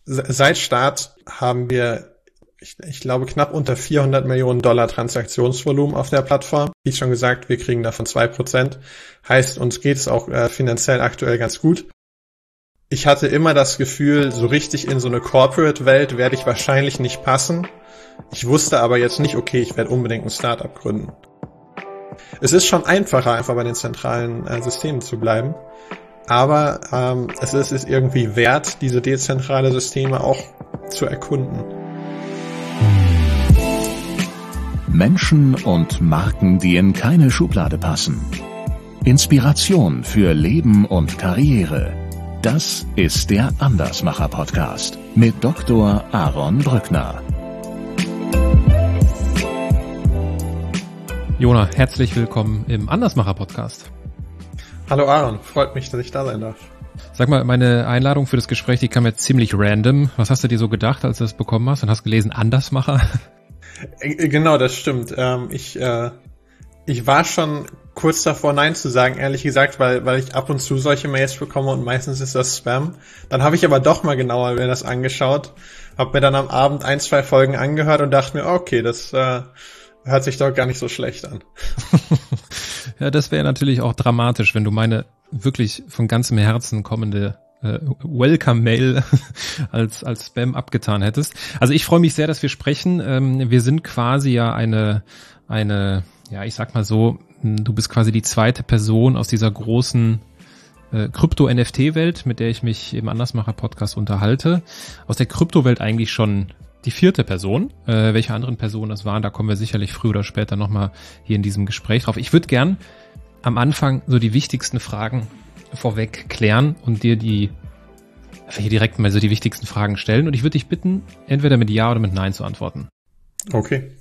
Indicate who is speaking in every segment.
Speaker 1: Seit Start haben wir, ich glaube, knapp unter 400 Millionen Dollar Transaktionsvolumen auf der Plattform. Wie schon gesagt, wir kriegen davon 2%. Heißt, uns geht es auch finanziell aktuell ganz gut. Ich hatte immer das Gefühl, so richtig in so eine Corporate-Welt werde ich wahrscheinlich nicht passen. Ich wusste aber jetzt nicht, okay, ich werde unbedingt ein Startup gründen. Es ist schon einfacher, einfach bei den zentralen Systemen zu bleiben. Aber es ist irgendwie wert, diese dezentrale Systeme auch zu erkunden.
Speaker 2: Menschen und Marken, die in keine Schublade passen. Inspiration für Leben und Karriere. Das ist der Andersmacher-Podcast mit Dr. Aaron Brückner.
Speaker 3: Jona, herzlich willkommen im Andersmacher-Podcast.
Speaker 1: Hallo Aaron, freut mich, dass ich da sein darf.
Speaker 3: Sag mal, meine Einladung für das Gespräch, die kam jetzt ziemlich random. Was hast du dir so gedacht, als du das bekommen hast und hast gelesen Andersmacher?
Speaker 1: Genau, das stimmt. Ich war schon kurz davor, Nein zu sagen, ehrlich gesagt, weil ich ab und zu solche Mails bekomme und meistens ist das Spam. Dann habe ich aber doch mal genauer mir das angeschaut, habe mir dann am Abend 1-2 Folgen angehört und dachte mir, okay, das hört sich doch gar nicht so schlecht an.
Speaker 3: Ja, das wäre natürlich auch dramatisch, wenn du meine wirklich von ganzem Herzen kommende Welcome-Mail als Spam abgetan hättest. Also ich freue mich sehr, dass wir sprechen. Wir sind quasi ja eine, ja, ich sag mal so, du bist quasi die zweite Person aus dieser großen Krypto-NFT-Welt, mit der ich mich im Andersmacher-Podcast unterhalte. Aus der Kryptowelt eigentlich schon die vierte Person. Welche anderen Personen das waren, da kommen wir sicherlich früher oder später nochmal hier in diesem Gespräch drauf. Ich würde gern am Anfang so die wichtigsten Fragen vorweg klären und dir hier direkt mal so die wichtigsten Fragen stellen. Und ich würde dich bitten, entweder mit Ja oder mit Nein zu antworten.
Speaker 1: Okay.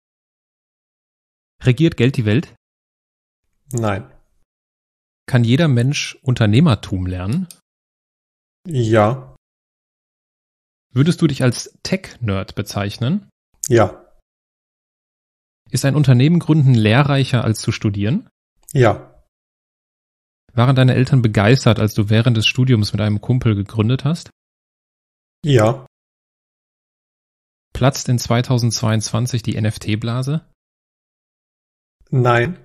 Speaker 3: Regiert Geld die Welt?
Speaker 1: Nein.
Speaker 3: Kann jeder Mensch Unternehmertum lernen?
Speaker 1: Ja.
Speaker 3: Würdest du dich als Tech-Nerd bezeichnen?
Speaker 1: Ja.
Speaker 3: Ist ein Unternehmen gründen lehrreicher als zu studieren?
Speaker 1: Ja.
Speaker 3: Waren deine Eltern begeistert, als du während des Studiums mit einem Kumpel gegründet hast?
Speaker 1: Ja.
Speaker 3: Platzt in 2022 die NFT-Blase?
Speaker 1: Nein.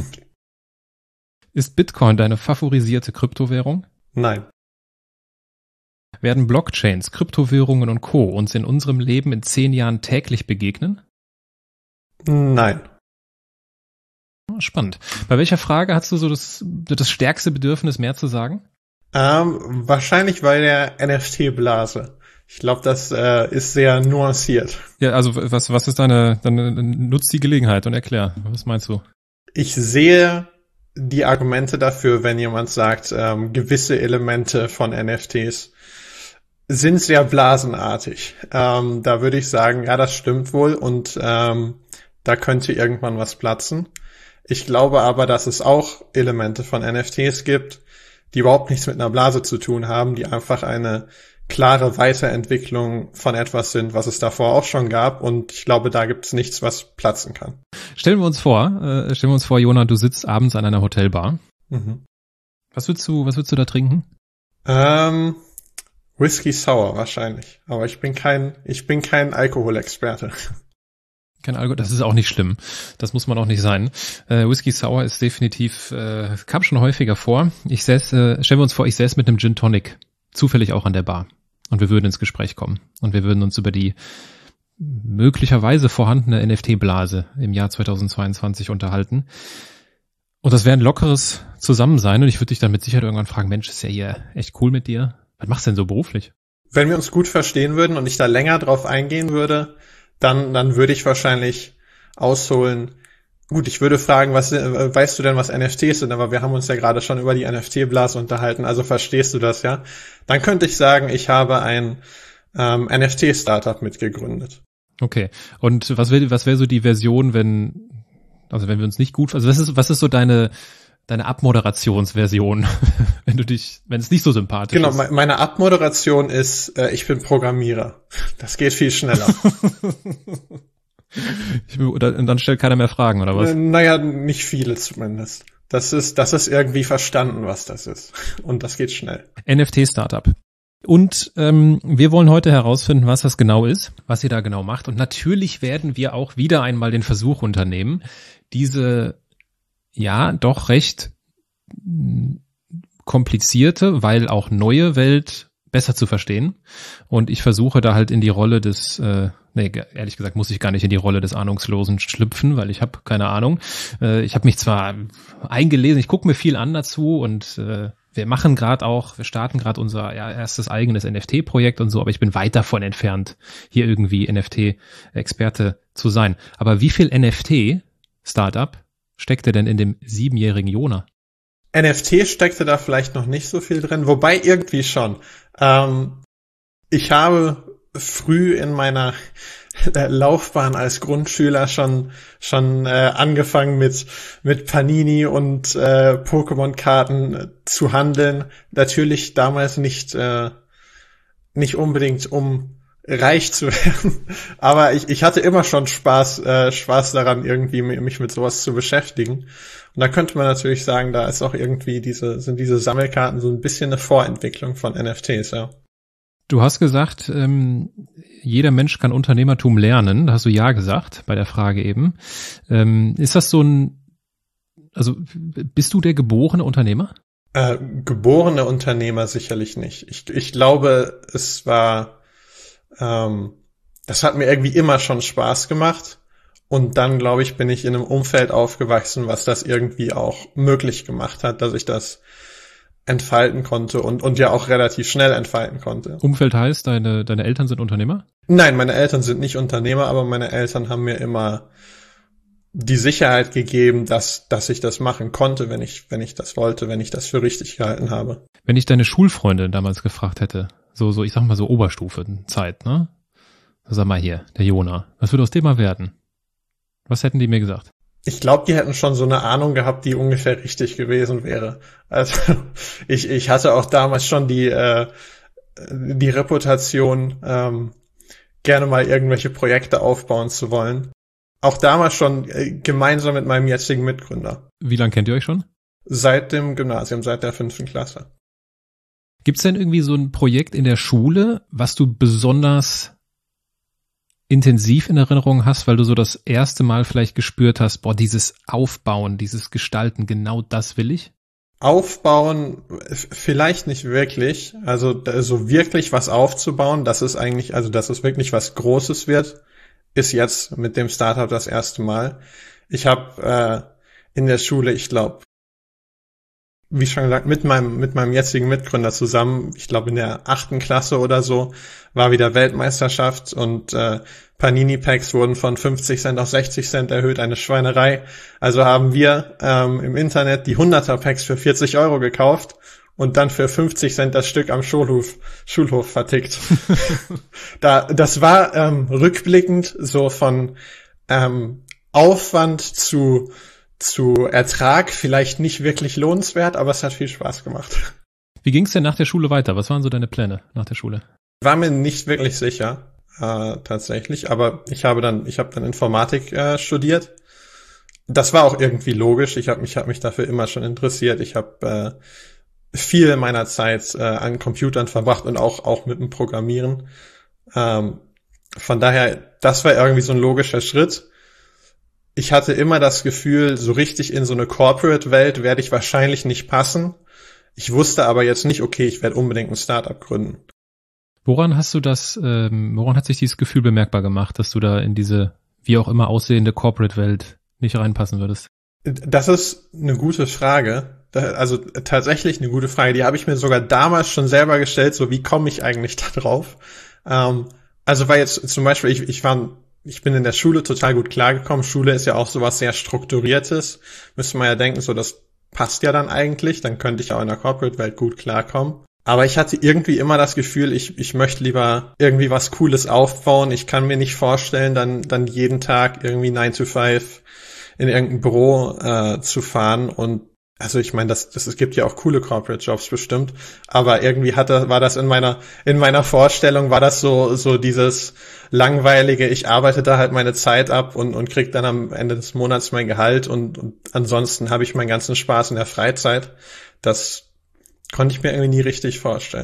Speaker 3: Ist Bitcoin deine favorisierte Kryptowährung?
Speaker 1: Nein.
Speaker 3: Werden Blockchains, Kryptowährungen und Co. uns in unserem Leben in 10 Jahren täglich begegnen?
Speaker 1: Nein.
Speaker 3: Spannend. Bei welcher Frage hast du so das stärkste Bedürfnis, mehr zu sagen?
Speaker 1: Wahrscheinlich bei der NFT-Blase. Ich glaube, das ist sehr nuanciert.
Speaker 3: Ja, also was ist deine nutz die Gelegenheit und erklär. Was meinst du?
Speaker 1: Ich sehe die Argumente dafür, wenn jemand sagt, gewisse Elemente von NFTs sind sehr blasenartig. Da würde ich sagen, ja, das stimmt wohl und da könnte irgendwann was platzen. Ich glaube aber, dass es auch Elemente von NFTs gibt, die überhaupt nichts mit einer Blase zu tun haben, die einfach eine klare Weiterentwicklung von etwas sind, was es davor auch schon gab. Und ich glaube, da gibt es nichts, was platzen kann.
Speaker 3: Stellen wir uns vor, Jona, du sitzt abends an einer Hotelbar.
Speaker 1: Mhm.
Speaker 3: Was würdest du da trinken?
Speaker 1: Whisky Sour wahrscheinlich. Aber ich bin kein Alkoholexperte.
Speaker 3: Kein Alkohol, das ist auch nicht schlimm. Das muss man auch nicht sein. Whisky Sour ist definitiv, kam schon häufiger vor. Stellen wir uns vor, ich säß mit einem Gin Tonic, zufällig auch an der Bar. Und wir würden ins Gespräch kommen. Und wir würden uns über die möglicherweise vorhandene NFT-Blase im Jahr 2022 unterhalten. Und das wäre ein lockeres Zusammensein. Und ich würde dich dann mit Sicherheit irgendwann fragen, Mensch, ist ja hier echt cool mit dir. Was machst du denn so beruflich?
Speaker 1: Wenn wir uns gut verstehen würden und ich da länger drauf eingehen würde, dann würde ich wahrscheinlich ausholen. Gut, ich würde fragen, weißt du denn, was NFTs sind? Aber wir haben uns ja gerade schon über die NFT-Blase unterhalten, also verstehst du das, ja? Dann könnte ich sagen, ich habe ein NFT-Startup mitgegründet.
Speaker 3: Okay. Und was wäre so die Version, wenn wir uns nicht gut, also was ist so deine Abmoderationsversion, wenn es nicht so sympathisch ist?
Speaker 1: Genau, meine Abmoderation ist, ich bin Programmierer. Das geht viel schneller.
Speaker 3: Und dann stellt keiner mehr Fragen, oder was?
Speaker 1: Naja, nicht viele zumindest. Das ist irgendwie verstanden, was das ist. Und das geht schnell.
Speaker 3: NFT-Startup. Und wir wollen heute herausfinden, was das genau ist, was ihr da genau macht. Und natürlich werden wir auch wieder einmal den Versuch unternehmen, diese ja doch recht komplizierte, weil auch neue Welt besser zu verstehen. Und ich versuche da halt in die Rolle des, ehrlich gesagt muss ich gar nicht in die Rolle des Ahnungslosen schlüpfen, weil ich habe keine Ahnung. Ich habe mich zwar eingelesen, ich gucke mir viel an dazu und wir starten gerade unser erstes eigenes NFT-Projekt und so, aber ich bin weit davon entfernt, hier irgendwie NFT-Experte zu sein. Aber wie viel NFT-Startup steckte denn in dem 7-jährigen Jona?
Speaker 1: NFT steckte da vielleicht noch nicht so viel drin, wobei irgendwie schon. Ich habe früh in meiner Laufbahn als Grundschüler schon angefangen mit Panini und Pokémon-Karten zu handeln. Natürlich damals nicht unbedingt, um reich zu werden, aber ich hatte immer schon Spaß daran, irgendwie mich mit sowas zu beschäftigen. Und da könnte man natürlich sagen, da ist auch irgendwie sind diese Sammelkarten so ein bisschen eine Vorentwicklung von NFTs, ja.
Speaker 3: Du hast gesagt, jeder Mensch kann Unternehmertum lernen. Da hast du ja gesagt bei der Frage eben. Ist das also bist du der geborene Unternehmer?
Speaker 1: Geborene Unternehmer sicherlich nicht. Ich glaube, es war, das hat mir irgendwie immer schon Spaß gemacht. Und dann, glaube ich, bin ich in einem Umfeld aufgewachsen, was das irgendwie auch möglich gemacht hat, dass ich das entfalten konnte und ja auch relativ schnell entfalten konnte.
Speaker 3: Umfeld heißt, deine Eltern sind Unternehmer?
Speaker 1: Nein, meine Eltern sind nicht Unternehmer, aber meine Eltern haben mir immer die Sicherheit gegeben, dass ich das machen konnte, wenn ich das wollte, wenn ich das für richtig gehalten habe.
Speaker 3: Wenn ich deine Schulfreundin damals gefragt hätte, so ich sag mal so Oberstufenzeit, ne? Sag mal hier, der Jona, was würde aus dem mal werden? Was hätten die mir gesagt?
Speaker 1: Ich glaube, die hätten schon so eine Ahnung gehabt, die ungefähr richtig gewesen wäre. Also ich hatte auch damals schon die Reputation, gerne mal irgendwelche Projekte aufbauen zu wollen. Auch damals schon gemeinsam mit meinem jetzigen Mitgründer.
Speaker 3: Wie lange kennt ihr euch schon?
Speaker 1: Seit dem Gymnasium, seit der 5. Klasse.
Speaker 3: Gibt's denn irgendwie so ein Projekt in der Schule, was du besonders intensiv in Erinnerung hast, weil du so das erste Mal vielleicht gespürt hast, dieses Aufbauen, dieses Gestalten, genau das will ich?
Speaker 1: Aufbauen vielleicht nicht wirklich. Also so wirklich was aufzubauen, dass es wirklich was Großes wird, ist jetzt mit dem Startup das erste Mal. Ich habe in der Schule, ich glaube, wie schon gesagt, mit meinem jetzigen Mitgründer zusammen, ich glaube in der 8. Klasse oder so, war wieder Weltmeisterschaft und Panini-Packs wurden von 50 Cent auf 60 Cent erhöht, eine Schweinerei. Also haben wir im Internet die 100er-Packs für 40 Euro gekauft und dann für 50 Cent das Stück am Schulhof vertickt. Das war rückblickend so von Aufwand zu Ertrag vielleicht nicht wirklich lohnenswert, aber es hat viel Spaß gemacht.
Speaker 3: Wie ging's denn nach der Schule weiter? Was waren so deine Pläne nach der Schule?
Speaker 1: War mir nicht wirklich sicher, tatsächlich, aber ich habe dann Informatik studiert. Das war auch irgendwie logisch. Ich habe mich dafür immer schon interessiert. Ich habe viel meiner Zeit an Computern verbracht und auch mit dem Programmieren. Von daher, das war irgendwie so ein logischer Schritt. Ich hatte immer das Gefühl, so richtig in so eine Corporate-Welt werde ich wahrscheinlich nicht passen. Ich wusste aber jetzt nicht, okay, ich werde unbedingt ein Startup gründen.
Speaker 3: Woran hat sich dieses Gefühl bemerkbar gemacht, dass du da in diese, wie auch immer aussehende Corporate-Welt nicht reinpassen würdest?
Speaker 1: Das ist eine gute Frage. Also tatsächlich eine gute Frage. Die habe ich mir sogar damals schon selber gestellt, so wie komme ich eigentlich da drauf? Also weil jetzt zum Beispiel, ich bin in der Schule total gut klargekommen. Schule ist ja auch sowas sehr Strukturiertes. Müsste man ja denken, so das passt ja dann eigentlich. Dann könnte ich auch in der Corporate-Welt gut klarkommen. Aber ich hatte irgendwie immer das Gefühl, ich möchte lieber irgendwie was Cooles aufbauen. Ich kann mir nicht vorstellen, dann jeden Tag irgendwie 9 to 5 in irgendein Büro zu fahren. Und also ich meine, es gibt ja auch coole Corporate Jobs bestimmt, aber irgendwie war das in meiner Vorstellung war das so dieses langweilige, ich arbeite da halt meine Zeit ab und krieg dann am Ende des Monats mein Gehalt und ansonsten habe ich meinen ganzen Spaß in der Freizeit. Das konnte ich mir irgendwie nie richtig vorstellen.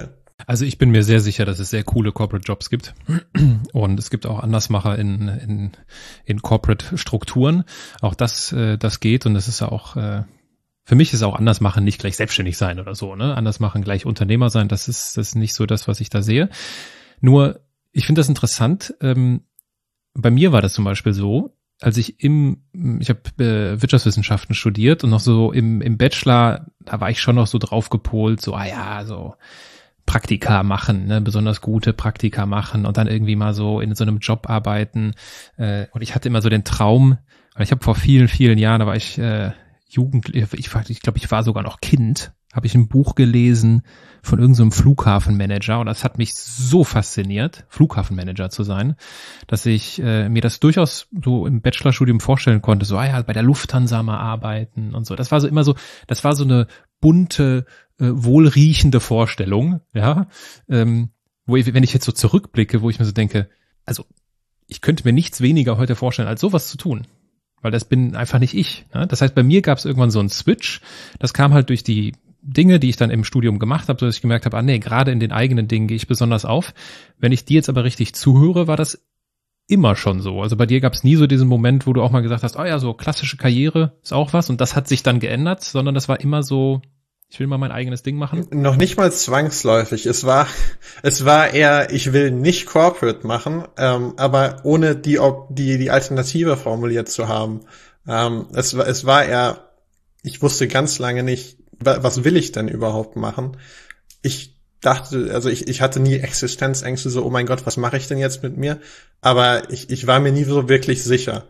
Speaker 3: Also ich bin mir sehr sicher, dass es sehr coole Corporate Jobs gibt und es gibt auch Andersmacher in Corporate Strukturen. Auch das geht und das ist auch für mich ist auch Andersmachen nicht gleich selbstständig sein oder so, ne? Andersmachen gleich Unternehmer sein, das ist nicht so das, was ich da sehe. Nur ich finde das interessant. Bei mir war das zum Beispiel so, als ich habe Wirtschaftswissenschaften studiert und noch so im Bachelor, da war ich schon noch so drauf gepolt, so so Praktika machen, ne, besonders gute Praktika machen und dann irgendwie mal so in so einem Job arbeiten. Und ich hatte immer so den Traum, weil ich habe vor vielen, vielen Jahren, da war ich Jugendlich, ich glaube, ich war sogar noch Kind, habe ich ein Buch gelesen von irgendeinem Flughafenmanager und das hat mich so fasziniert, Flughafenmanager zu sein, dass ich mir das durchaus so im Bachelorstudium vorstellen konnte, so bei der Lufthansa mal arbeiten und so. Das war so eine bunte, wohlriechende Vorstellung, ja, wenn ich jetzt so zurückblicke, wo ich mir so denke, also ich könnte mir nichts weniger heute vorstellen, als sowas zu tun. Weil das bin einfach nicht ich. Ne? Das heißt, bei mir gab es irgendwann so einen Switch. Das kam halt durch die Dinge, die ich dann im Studium gemacht habe, dass ich gemerkt habe, gerade in den eigenen Dingen gehe ich besonders auf. Wenn ich dir jetzt aber richtig zuhöre, war das immer schon so. Also bei dir gab es nie so diesen Moment, wo du auch mal gesagt hast, so klassische Karriere ist auch was und das hat sich dann geändert, sondern das war immer so, ich will mal mein eigenes Ding machen.
Speaker 1: Noch nicht mal zwangsläufig. Es war eher, ich will nicht Corporate machen, aber ohne die Alternative formuliert zu haben. Es war eher, ich wusste ganz lange nicht, was will ich denn überhaupt machen? Ich dachte, also ich hatte nie Existenzängste, so, oh mein Gott, was mache ich denn jetzt mit mir? Aber ich war mir nie so wirklich sicher.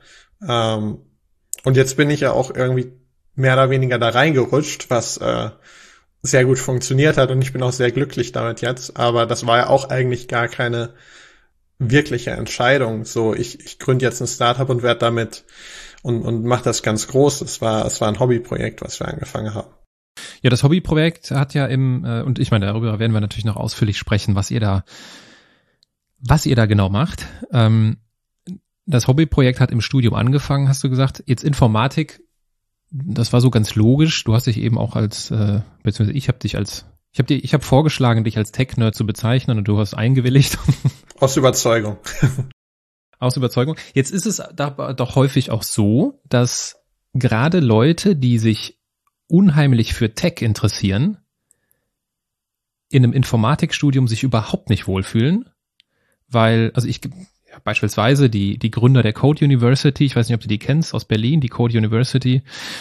Speaker 1: Und jetzt bin ich ja auch irgendwie mehr oder weniger da reingerutscht, was sehr gut funktioniert hat und ich bin auch sehr glücklich damit jetzt, aber das war ja auch eigentlich gar keine wirkliche Entscheidung. So, ich gründe jetzt ein Startup und werde damit und mache das ganz groß. Es war ein Hobbyprojekt, was wir angefangen haben.
Speaker 3: Ja, das Hobbyprojekt hat ja und ich meine, darüber werden wir natürlich noch ausführlich sprechen, was ihr da genau macht. Das Hobbyprojekt hat im Studium angefangen, hast du gesagt. Jetzt Informatik, das war so ganz logisch. Du hast dich eben auch beziehungsweise ich habe vorgeschlagen, dich als Tech-Nerd zu bezeichnen und du hast eingewilligt.
Speaker 1: Aus Überzeugung.
Speaker 3: Aus Überzeugung. Jetzt ist es doch häufig auch so, dass gerade Leute, die sich unheimlich für Tech interessieren, in einem Informatikstudium sich überhaupt nicht wohlfühlen, weil, beispielsweise die Gründer der Code University, ich weiß nicht, ob du die kennst, aus Berlin, die Code University,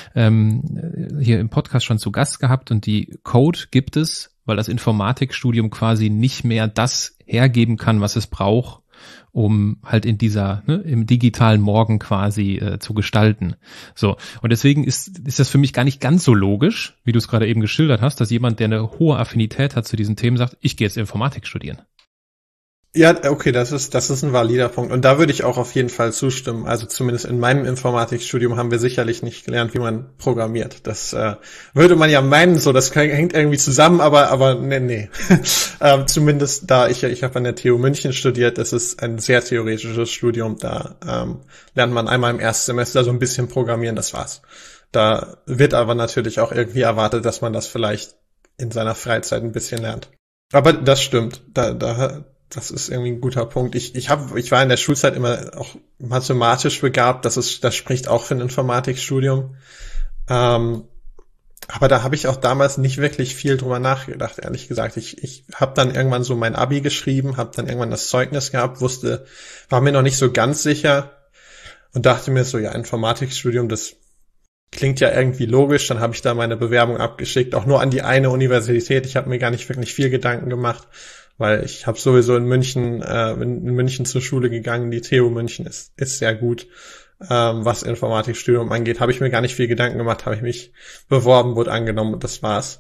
Speaker 3: hier im Podcast schon zu Gast gehabt und die Code gibt es, weil das Informatikstudium quasi nicht mehr das hergeben kann, was es braucht, um halt in im digitalen Morgen quasi zu gestalten. So. Und deswegen ist das für mich gar nicht ganz so logisch, wie du es gerade eben geschildert hast, dass jemand, der eine hohe Affinität hat zu diesen Themen, sagt, ich gehe jetzt Informatik studieren.
Speaker 1: Ja, okay, das ist ein valider Punkt. Und da würde ich auch auf jeden Fall zustimmen. Also zumindest in meinem Informatikstudium haben wir sicherlich nicht gelernt, wie man programmiert. Das würde man ja meinen, so, das hängt irgendwie zusammen, aber nee. Zumindest ich habe an der TU München studiert, das ist ein sehr theoretisches Studium. Da lernt man einmal im Erstsemester so ein bisschen programmieren, das war's. Da wird aber natürlich auch irgendwie erwartet, dass man das vielleicht in seiner Freizeit ein bisschen lernt. Aber das stimmt. Das ist irgendwie ein guter Punkt. Ich war in der Schulzeit immer auch mathematisch begabt. Das spricht auch für ein Informatikstudium. Aber da habe ich auch damals nicht wirklich viel drüber nachgedacht, ehrlich gesagt. Ich habe dann irgendwann so mein Abi geschrieben, habe dann irgendwann das Zeugnis gehabt, war mir noch nicht so ganz sicher und dachte mir so, ja, Informatikstudium, das klingt ja irgendwie logisch. Dann habe ich da meine Bewerbung abgeschickt, auch nur an die eine Universität. Ich habe mir gar nicht wirklich viel Gedanken gemacht, weil ich habe sowieso in München zur Schule gegangen. Die TU München ist sehr gut, was Informatikstudium angeht. Habe ich mir gar nicht viel Gedanken gemacht, habe ich mich beworben, wurde angenommen und das war's.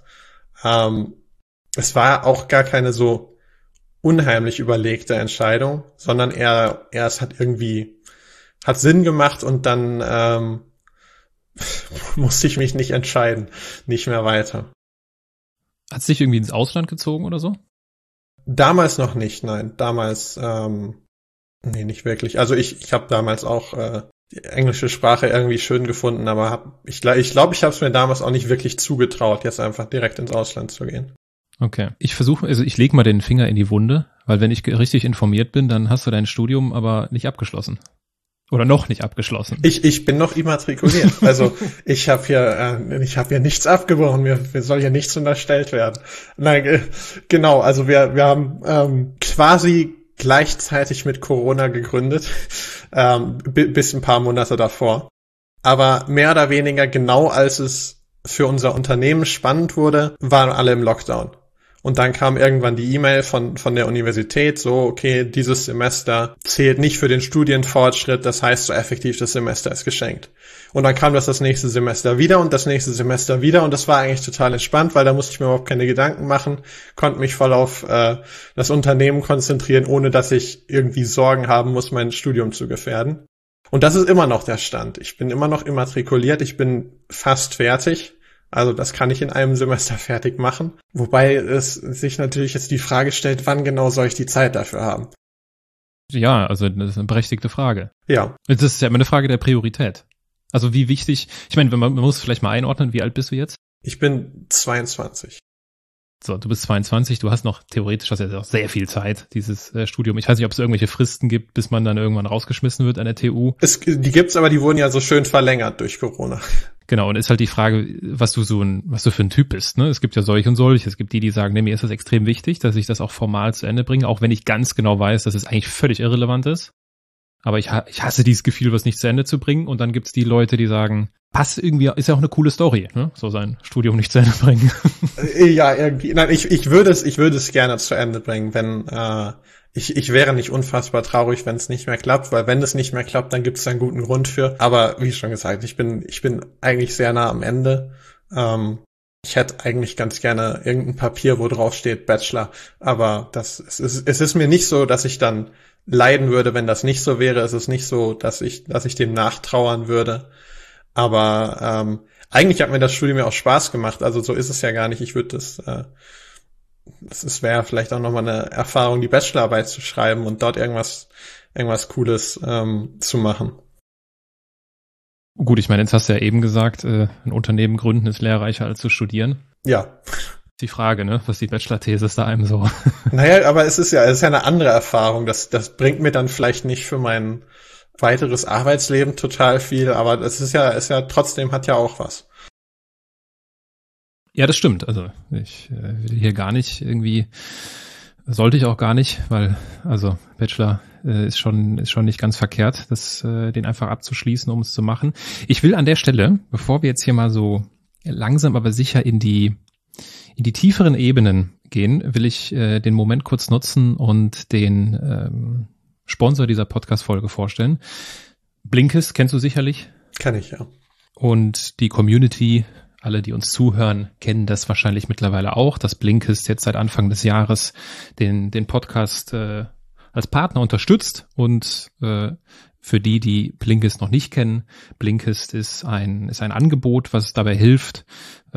Speaker 1: Es war auch gar keine so unheimlich überlegte Entscheidung, sondern eher es hat Sinn gemacht und dann musste ich mich nicht entscheiden, nicht mehr weiter.
Speaker 3: Hat es dich irgendwie ins Ausland gezogen oder so?
Speaker 1: Damals noch nicht, nein. Damals, nicht wirklich. Also ich habe damals auch die englische Sprache irgendwie schön gefunden, aber ich glaube, ich habe es mir damals auch nicht wirklich zugetraut, jetzt einfach direkt ins Ausland zu gehen.
Speaker 3: Okay. Ich lege mal den Finger in die Wunde, weil wenn ich richtig informiert bin, dann hast du dein Studium aber nicht abgeschlossen. Oder noch nicht abgeschlossen.
Speaker 1: Ich bin noch immatrikuliert. Also ich habe hier nichts abgebrochen. Mir soll hier nichts unterstellt werden. Nein, genau. Also wir haben quasi gleichzeitig mit Corona gegründet, bis ein paar Monate davor. Aber mehr oder weniger genau als es für unser Unternehmen spannend wurde, waren alle im Lockdown. Und dann kam irgendwann die E-Mail von der Universität, so, okay, dieses Semester zählt nicht für den Studienfortschritt, das heißt so effektiv, das Semester ist geschenkt. Und dann kam das nächste Semester wieder und das nächste Semester wieder und das war eigentlich total entspannt, weil da musste ich mir überhaupt keine Gedanken machen, konnte mich voll auf das Unternehmen konzentrieren, ohne dass ich irgendwie Sorgen haben muss, mein Studium zu gefährden. Und das ist immer noch der Stand. Ich bin immer noch immatrikuliert, ich bin fast fertig. Also das kann ich in einem Semester fertig machen. Wobei es sich natürlich jetzt die Frage stellt, wann genau soll ich die Zeit dafür haben?
Speaker 3: Ja, also das ist eine berechtigte Frage.
Speaker 1: Ja.
Speaker 3: Das ist ja immer eine Frage der Priorität. Also wie wichtig, ich meine, man muss vielleicht mal einordnen, wie alt bist du jetzt?
Speaker 1: Ich bin 22.
Speaker 3: So, du bist 22, du hast noch theoretisch hast ja auch sehr viel Zeit, dieses Studium. Ich weiß nicht, ob es irgendwelche Fristen gibt, bis man dann irgendwann rausgeschmissen wird an der TU.
Speaker 1: Die gibt's, aber die wurden ja so schön verlängert durch Corona.
Speaker 3: Genau, und ist halt die Frage, was du für ein Typ bist, ne? Es gibt ja solche und solche. Es gibt die sagen, nee, mir ist das extrem wichtig, dass ich das auch formal zu Ende bringe, auch wenn ich ganz genau weiß, dass es eigentlich völlig irrelevant ist. Aber ich hasse dieses Gefühl, was nicht zu Ende zu bringen. Und dann gibt's die Leute, die sagen, passt irgendwie, ist ja auch eine coole Story, ne? So sein Studium nicht zu Ende bringen.
Speaker 1: Ja, irgendwie. Nein, ich würde es gerne zu Ende bringen, wenn ich wäre nicht unfassbar traurig, wenn es nicht mehr klappt, weil wenn es nicht mehr klappt, dann gibt es einen guten Grund für. Aber wie schon gesagt, ich bin eigentlich sehr nah am Ende. Ich hätte eigentlich ganz gerne irgendein Papier, wo drauf steht Bachelor. Aber es ist mir nicht so, dass ich dann leiden würde, wenn das nicht so wäre. Es ist nicht so, dass ich dem nachtrauern würde. Aber eigentlich hat mir das Studium ja auch Spaß gemacht. Also so ist es ja gar nicht. Ich würde es wäre vielleicht auch nochmal eine Erfahrung, die Bachelorarbeit zu schreiben und dort irgendwas Cooles zu machen.
Speaker 3: Gut, ich meine, jetzt hast du ja eben gesagt, ein Unternehmen gründen ist lehrreicher als zu studieren.
Speaker 1: Ja.
Speaker 3: Die Frage, ne, was die Bachelor-These da einem so.
Speaker 1: Naja, aber es ist ja eine andere Erfahrung. Das bringt mir dann vielleicht nicht für mein weiteres Arbeitsleben total viel, aber es ist ja trotzdem hat ja auch was.
Speaker 3: Ja, das stimmt. Also ich will hier gar nicht irgendwie, sollte ich auch gar nicht, weil also Bachelor ist schon nicht ganz verkehrt, den einfach abzuschließen, um es zu machen. Ich will an der Stelle, bevor wir jetzt hier mal so langsam aber sicher in die tieferen Ebenen gehen, will ich den Moment kurz nutzen und den Sponsor dieser Podcast-Folge vorstellen. Blinkist kennst du sicherlich.
Speaker 1: Kenn ich, ja.
Speaker 3: Und die Community, alle, die uns zuhören, kennen das wahrscheinlich mittlerweile auch, dass Blinkist jetzt seit Anfang des Jahres den Podcast als Partner unterstützt. Und für die Blinkist noch nicht kennen, Blinkist ist ein Angebot, was dabei hilft,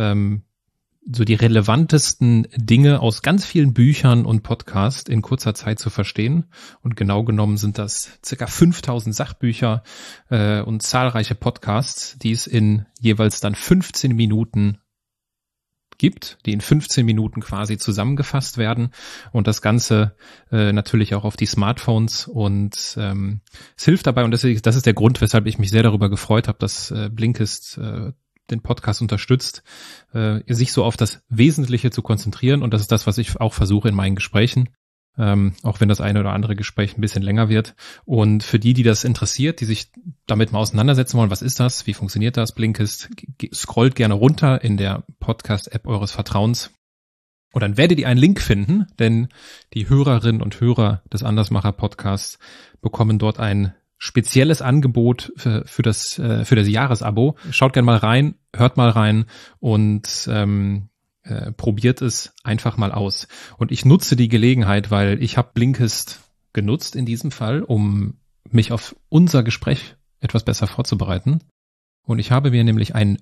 Speaker 3: so die relevantesten Dinge aus ganz vielen Büchern und Podcasts in kurzer Zeit zu verstehen. Und genau genommen sind das ca. 5000 Sachbücher und zahlreiche Podcasts, die es in jeweils dann 15 Minuten gibt, die in 15 Minuten quasi zusammengefasst werden. Und das Ganze natürlich auch auf die Smartphones. Und es hilft dabei, und deswegen, das ist der Grund, weshalb ich mich sehr darüber gefreut habe, dass Blinkist den Podcast unterstützt, sich so auf das Wesentliche zu konzentrieren. Und das ist das, was ich auch versuche in meinen Gesprächen, auch wenn das eine oder andere Gespräch ein bisschen länger wird. Und für die das interessiert, die sich damit mal auseinandersetzen wollen, was ist das, wie funktioniert das, Blinkist, scrollt gerne runter in der Podcast-App eures Vertrauens. Und dann werdet ihr einen Link finden, denn die Hörerinnen und Hörer des Andersmacher-Podcasts bekommen dort ein spezielles Angebot für das Jahresabo. Schaut gerne mal rein, hört mal rein und probiert es einfach mal aus. Und ich nutze die Gelegenheit, weil ich habe Blinkist genutzt in diesem Fall, um mich auf unser Gespräch etwas besser vorzubereiten. Und ich habe mir nämlich ein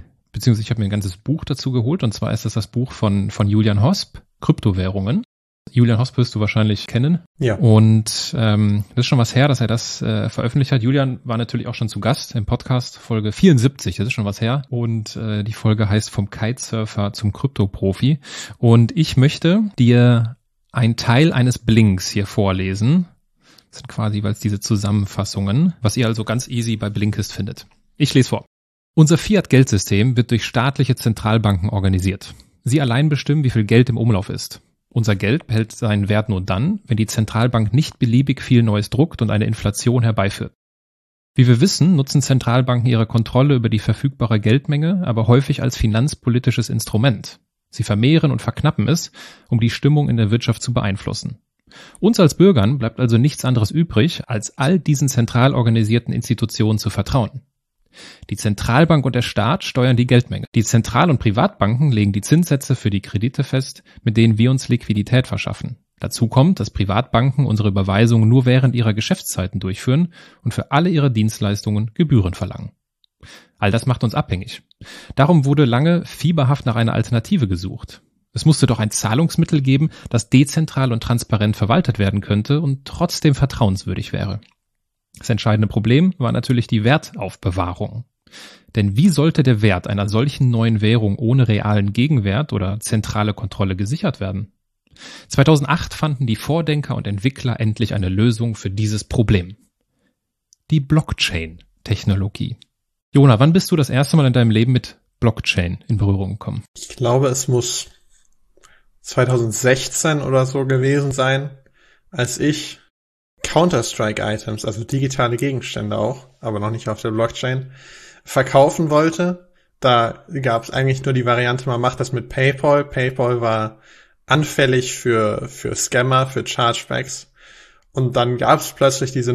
Speaker 3: beziehungsweise ich habe mir ein ganzes Buch dazu geholt. Und zwar ist das Buch von Julian Hosp, Kryptowährungen. Julian Hosp wirst du wahrscheinlich kennen.
Speaker 1: Ja.
Speaker 3: Und das ist schon was her, dass er das veröffentlicht hat. Julian war natürlich auch schon zu Gast im Podcast, Folge 74, das ist schon was her. Und die Folge heißt Vom Kitesurfer zum Krypto-Profi. Und ich möchte dir einen Teil eines Blinks hier vorlesen. Das sind quasi jeweils diese Zusammenfassungen, was ihr also ganz easy bei Blinkist findet. Ich lese vor. Unser Fiat-Geldsystem wird durch staatliche Zentralbanken organisiert. Sie allein bestimmen, wie viel Geld im Umlauf ist. Unser Geld behält seinen Wert nur dann, wenn die Zentralbank nicht beliebig viel Neues druckt und eine Inflation herbeiführt. Wie wir wissen, nutzen Zentralbanken ihre Kontrolle über die verfügbare Geldmenge, aber häufig als finanzpolitisches Instrument. Sie vermehren und verknappen es, um die Stimmung in der Wirtschaft zu beeinflussen. Uns als Bürgern bleibt also nichts anderes übrig, als all diesen zentral organisierten Institutionen zu vertrauen. Die Zentralbank und der Staat steuern die Geldmenge. Die Zentral- und Privatbanken legen die Zinssätze für die Kredite fest, mit denen wir uns Liquidität verschaffen. Dazu kommt, dass Privatbanken unsere Überweisungen nur während ihrer Geschäftszeiten durchführen und für alle ihre Dienstleistungen Gebühren verlangen. All das macht uns abhängig. Darum wurde lange fieberhaft nach einer Alternative gesucht. Es musste doch ein Zahlungsmittel geben, das dezentral und transparent verwaltet werden könnte und trotzdem vertrauenswürdig wäre. Das entscheidende Problem war natürlich die Wertaufbewahrung. Denn wie sollte der Wert einer solchen neuen Währung ohne realen Gegenwert oder zentrale Kontrolle gesichert werden? 2008 fanden die Vordenker und Entwickler endlich eine Lösung für dieses Problem. Die Blockchain-Technologie. Jona, wann bist du das erste Mal in deinem Leben mit Blockchain in Berührung gekommen?
Speaker 1: Ich glaube, es muss 2016 oder so gewesen sein, als ich Counter-Strike-Items, also digitale Gegenstände auch, aber noch nicht auf der Blockchain, verkaufen wollte. Da gab es eigentlich nur die Variante, man macht das mit PayPal. PayPal war anfällig für Scammer, für Chargebacks. Und dann gab es plötzlich diese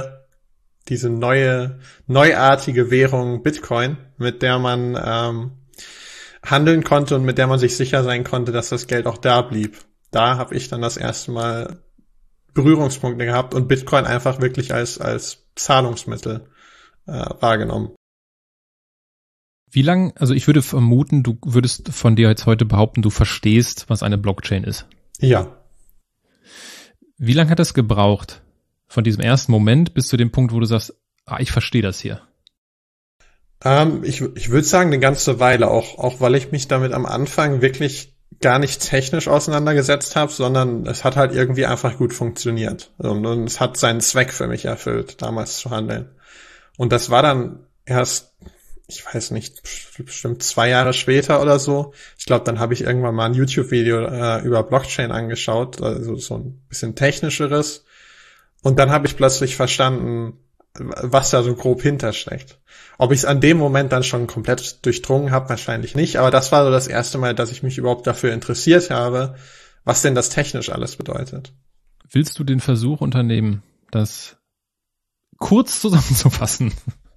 Speaker 1: neuartige Währung Bitcoin, mit der man handeln konnte und mit der man sich sicher sein konnte, dass das Geld auch da blieb. Da habe ich dann das erste Mal Berührungspunkte gehabt und Bitcoin einfach wirklich als Zahlungsmittel wahrgenommen.
Speaker 3: Wie lang, also ich würde vermuten, du würdest von dir jetzt heute behaupten, du verstehst, was eine Blockchain ist.
Speaker 1: Ja.
Speaker 3: Wie lange hat das gebraucht, von diesem ersten Moment bis zu dem Punkt, wo du sagst, ich verstehe das hier?
Speaker 1: Ich würde sagen, eine ganze Weile, auch weil ich mich damit am Anfang wirklich gar nicht technisch auseinandergesetzt habe, sondern es hat halt irgendwie einfach gut funktioniert. Und es hat seinen Zweck für mich erfüllt, damals zu handeln. Und das war dann erst, ich weiß nicht, bestimmt 2 Jahre später oder so. Ich glaube, dann habe ich irgendwann mal ein YouTube-Video über Blockchain angeschaut, also so ein bisschen technischeres. Und dann habe ich plötzlich verstanden, was da so grob hintersteckt. Ob ich es an dem Moment dann schon komplett durchdrungen habe, wahrscheinlich nicht, aber das war so das erste Mal, dass ich mich überhaupt dafür interessiert habe, was denn das technisch alles bedeutet.
Speaker 3: Willst du den Versuch unternehmen, kurz zusammenzufassen?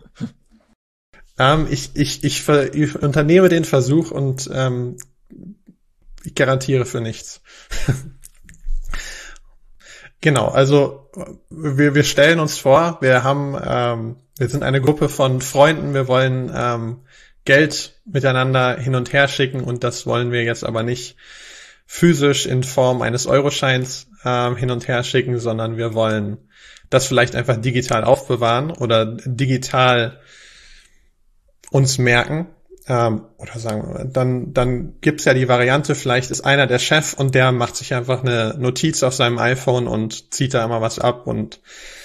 Speaker 1: Ich unternehme den Versuch und ich garantiere für nichts. Genau, also wir stellen uns vor, wir sind eine Gruppe von Freunden, wir wollen Geld miteinander hin und her schicken und das wollen wir jetzt aber nicht physisch in Form eines Euroscheins hin und her schicken, sondern wir wollen das vielleicht einfach digital aufbewahren oder digital uns merken. Oder sagen wir mal, dann gibt's ja die Variante, vielleicht ist einer der Chef und der macht sich einfach eine Notiz auf seinem iPhone und zieht da immer was ab und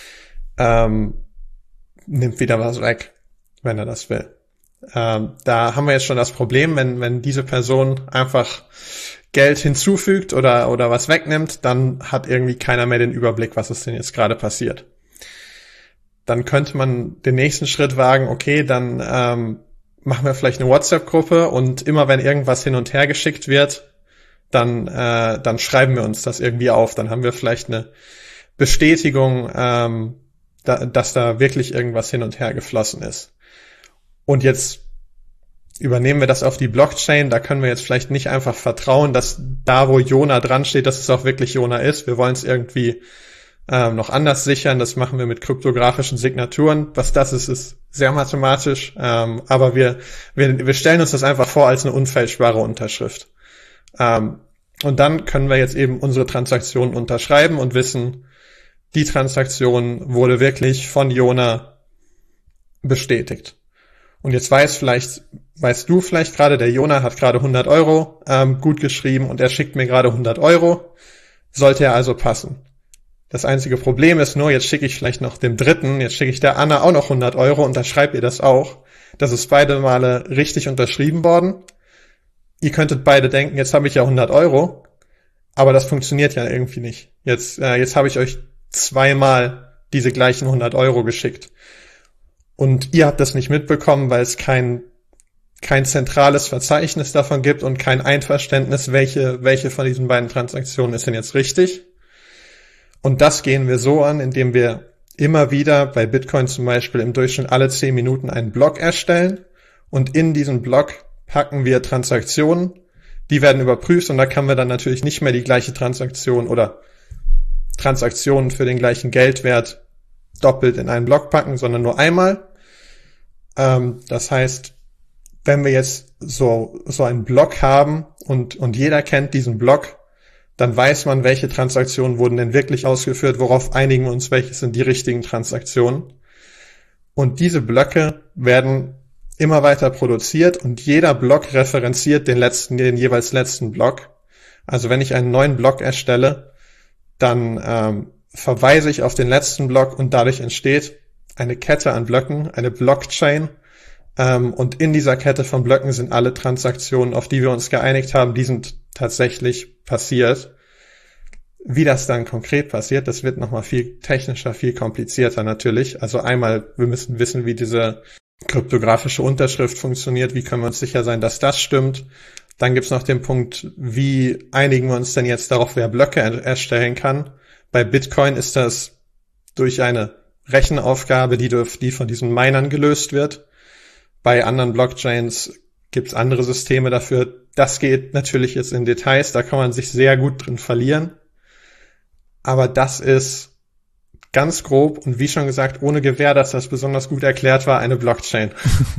Speaker 1: nimmt wieder was weg, wenn er das will. Da haben wir jetzt schon das Problem, wenn diese Person einfach Geld hinzufügt oder was wegnimmt, dann hat irgendwie keiner mehr den Überblick, was ist denn jetzt gerade passiert. Dann könnte man den nächsten Schritt wagen, okay, dann machen wir vielleicht eine WhatsApp-Gruppe und immer wenn irgendwas hin und her geschickt wird, dann schreiben wir uns das irgendwie auf. Dann haben wir vielleicht eine Bestätigung, dass da wirklich irgendwas hin und her geflossen ist. Und jetzt übernehmen wir das auf die Blockchain. Da können wir jetzt vielleicht nicht einfach vertrauen, dass da, wo Jona dran steht, dass es auch wirklich Jona ist. Wir wollen es irgendwie noch anders sichern. Das machen wir mit kryptografischen Signaturen. Was das ist sehr mathematisch. Aber wir stellen uns das einfach vor als eine unfälschbare Unterschrift. Und dann können wir jetzt eben unsere Transaktion unterschreiben und wissen, die Transaktion wurde wirklich von Jona bestätigt. Und jetzt weißt du vielleicht gerade, der Jona hat gerade 100 Euro gut geschrieben und er schickt mir gerade 100 Euro. Sollte er also passen. Das einzige Problem ist nur, jetzt schicke ich vielleicht noch dem Dritten, jetzt schicke ich der Anna auch noch 100 Euro, unterschreibt ihr das auch. Das ist beide Male richtig unterschrieben worden. Ihr könntet beide denken, jetzt habe ich ja 100 Euro, aber das funktioniert ja irgendwie nicht. Jetzt habe ich euch zweimal diese gleichen 100 Euro geschickt. Und ihr habt das nicht mitbekommen, weil es kein zentrales Verzeichnis davon gibt und kein Einverständnis, welche von diesen beiden Transaktionen ist denn jetzt richtig. Und das gehen wir so an, indem wir immer wieder bei Bitcoin zum Beispiel im Durchschnitt alle 10 Minuten einen Block erstellen und in diesen Block packen wir Transaktionen, die werden überprüft und da können wir dann natürlich nicht mehr die gleiche Transaktion oder Transaktionen für den gleichen Geldwert doppelt in einen Block packen, sondern nur einmal. Das heißt, wenn wir jetzt so einen Block haben und jeder kennt diesen Block, dann weiß man, welche Transaktionen wurden denn wirklich ausgeführt, worauf einigen wir uns, welche sind die richtigen Transaktionen. Und diese Blöcke werden immer weiter produziert und jeder Block referenziert den jeweils letzten Block. Also wenn ich einen neuen Block erstelle, dann verweise ich auf den letzten Block und dadurch entsteht eine Kette an Blöcken, eine Blockchain. Und in dieser Kette von Blöcken sind alle Transaktionen, auf die wir uns geeinigt haben, die sind tatsächlich passiert. Wie das dann konkret passiert, das wird nochmal viel technischer, viel komplizierter natürlich. Also einmal, wir müssen wissen, wie diese kryptografische Unterschrift funktioniert, wie können wir uns sicher sein, dass das stimmt. Dann gibt's noch den Punkt, wie einigen wir uns denn jetzt darauf, wer Blöcke erstellen kann. Bei Bitcoin ist das durch eine Rechenaufgabe, die von diesen Minern gelöst wird. Bei anderen Blockchains gibt's andere Systeme dafür. Das geht natürlich jetzt in Details, da kann man sich sehr gut drin verlieren. Aber das ist ganz grob und wie schon gesagt, ohne Gewähr, dass das besonders gut erklärt war, eine Blockchain.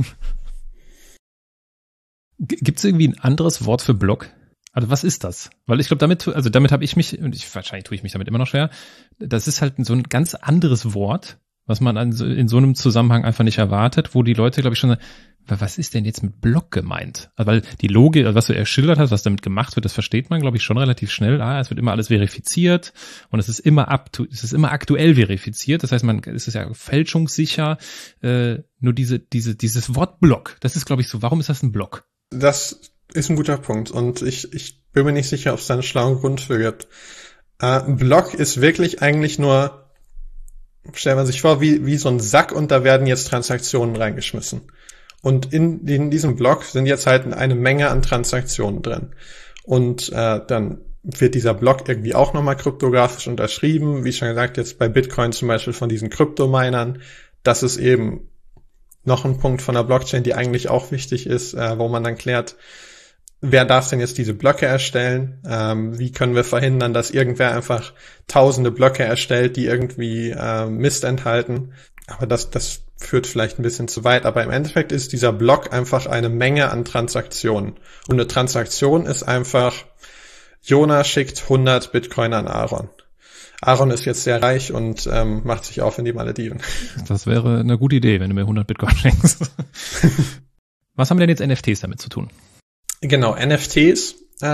Speaker 3: Gibt's irgendwie ein anderes Wort für Block? Also was ist das? Weil ich glaube, damit habe ich mich, und wahrscheinlich tue ich mich damit immer noch schwer, das ist halt so ein ganz anderes Wort, was man in so einem Zusammenhang einfach nicht erwartet, wo die Leute, glaube ich, schon sagen, was ist denn jetzt mit Block gemeint? Also weil die Logik, was du erschildert hast, was damit gemacht wird, das versteht man, glaube ich, schon relativ schnell. Es wird immer alles verifiziert und es ist immer aktuell verifiziert. Das heißt, es ist ja fälschungssicher. Nur dieses Wort Block, das ist, glaube ich, so. Warum ist das ein Block?
Speaker 1: Das ist ein guter Punkt und ich bin mir nicht sicher, ob es da einen schlauen Grund für gibt. Ein Block ist wirklich eigentlich nur, stellt man sich vor, wie so ein Sack und da werden jetzt Transaktionen reingeschmissen. Und in diesem Block sind jetzt halt eine Menge an Transaktionen drin. Und dann wird dieser Block irgendwie auch nochmal kryptografisch unterschrieben. Wie schon gesagt, jetzt bei Bitcoin zum Beispiel von diesen Kryptominern. Das ist eben noch ein Punkt von der Blockchain, die eigentlich auch wichtig ist, wo man dann klärt, wer darf denn jetzt diese Blöcke erstellen? Wie können wir verhindern, dass irgendwer einfach tausende Blöcke erstellt, die irgendwie Mist enthalten? Aber das führt vielleicht ein bisschen zu weit. Aber im Endeffekt ist dieser Block einfach eine Menge an Transaktionen. Und eine Transaktion ist einfach, Jona schickt 100 Bitcoin an Aaron. Aaron ist jetzt sehr reich und macht sich auf in die Malediven.
Speaker 3: Das wäre eine gute Idee, wenn du mir 100 Bitcoin schenkst. Was haben denn jetzt NFTs damit zu tun?
Speaker 1: Genau, NFTs.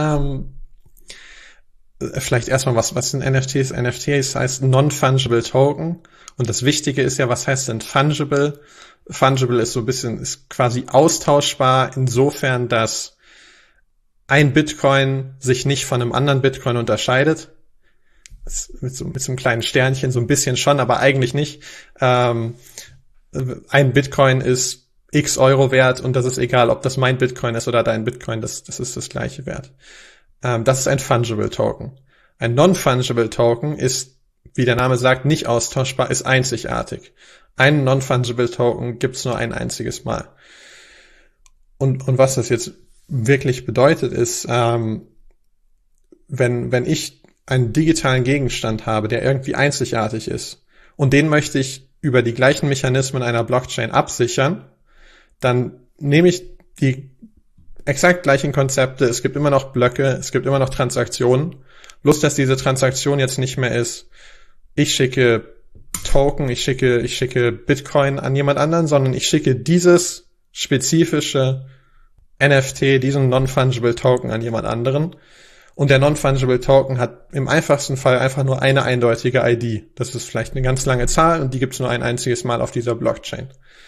Speaker 1: Vielleicht erstmal, was sind NFTs? NFTs heißt Non-Fungible Token. Und das Wichtige ist ja, was heißt denn fungible? Fungible ist quasi austauschbar insofern, dass ein Bitcoin sich nicht von einem anderen Bitcoin unterscheidet. Mit so einem kleinen Sternchen, so ein bisschen schon, aber eigentlich nicht. Ein Bitcoin ist x Euro wert und das ist egal, ob das mein Bitcoin ist oder dein Bitcoin, das ist das gleiche Wert. Das ist ein Fungible Token. Ein Non-Fungible Token ist, wie der Name sagt, nicht austauschbar, ist einzigartig. Einen Non-Fungible Token gibt's nur ein einziges Mal. Und was das jetzt wirklich bedeutet ist, wenn ich einen digitalen Gegenstand habe, der irgendwie einzigartig ist und den möchte ich über die gleichen Mechanismen einer Blockchain absichern, dann nehme ich die exakt gleichen Konzepte, es gibt immer noch Blöcke, es gibt immer noch Transaktionen. Bloß, dass diese Transaktion jetzt nicht mehr ist, ich schicke Token, ich schicke Bitcoin an jemand anderen, sondern ich schicke dieses spezifische NFT, diesen Non-Fungible Token an jemand anderen. Und der Non-Fungible Token hat im einfachsten Fall einfach nur eine eindeutige ID. Das ist vielleicht eine ganz lange Zahl und die gibt es nur ein einziges Mal auf dieser Blockchain.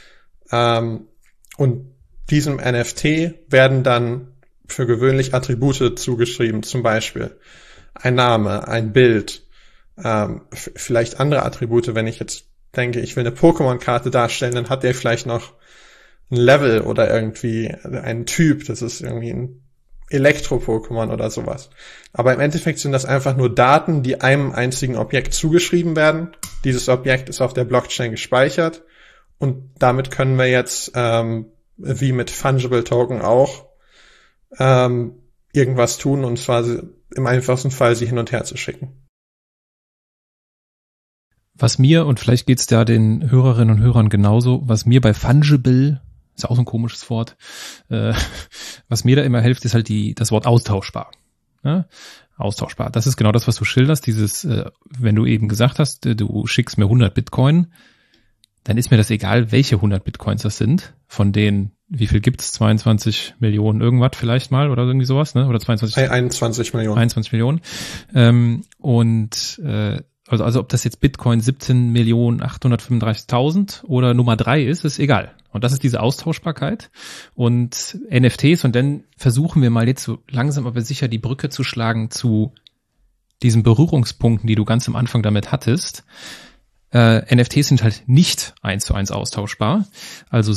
Speaker 1: Und diesem NFT werden dann für gewöhnlich Attribute zugeschrieben, zum Beispiel ein Name, ein Bild, vielleicht andere Attribute. Wenn ich jetzt denke, ich will eine Pokémon-Karte darstellen, dann hat der vielleicht noch ein Level oder irgendwie einen Typ, das ist irgendwie ein Elektro-Pokémon oder sowas. Aber im Endeffekt sind das einfach nur Daten, die einem einzigen Objekt zugeschrieben werden. Dieses Objekt ist auf der Blockchain gespeichert und damit können wir jetzt, wie mit Fungible Token auch, irgendwas tun, und zwar im einfachsten Fall sie hin und her zu schicken.
Speaker 3: Was mir, und vielleicht geht's da den Hörerinnen und Hörern genauso, was mir bei Fungible, ist auch so ein komisches Wort, was mir da immer hilft, ist halt das Wort austauschbar. Ja? Austauschbar. Das ist genau das, was du schilderst, dieses, wenn du eben gesagt hast, du schickst mir 100 Bitcoin, dann ist mir das egal, welche 100 Bitcoins das sind, von denen, wie viel gibt's? 22 Millionen irgendwas vielleicht mal oder irgendwie sowas, ne? Oder
Speaker 1: 21 Millionen.
Speaker 3: 21 Millionen. Also ob das jetzt Bitcoin 17.835.000 oder Nummer 3 ist egal. Und das ist diese Austauschbarkeit und NFTs. Und dann versuchen wir mal jetzt so langsam aber sicher die Brücke zu schlagen zu diesen Berührungspunkten, die du ganz am Anfang damit hattest. NFTs sind halt nicht 1:1 austauschbar. Also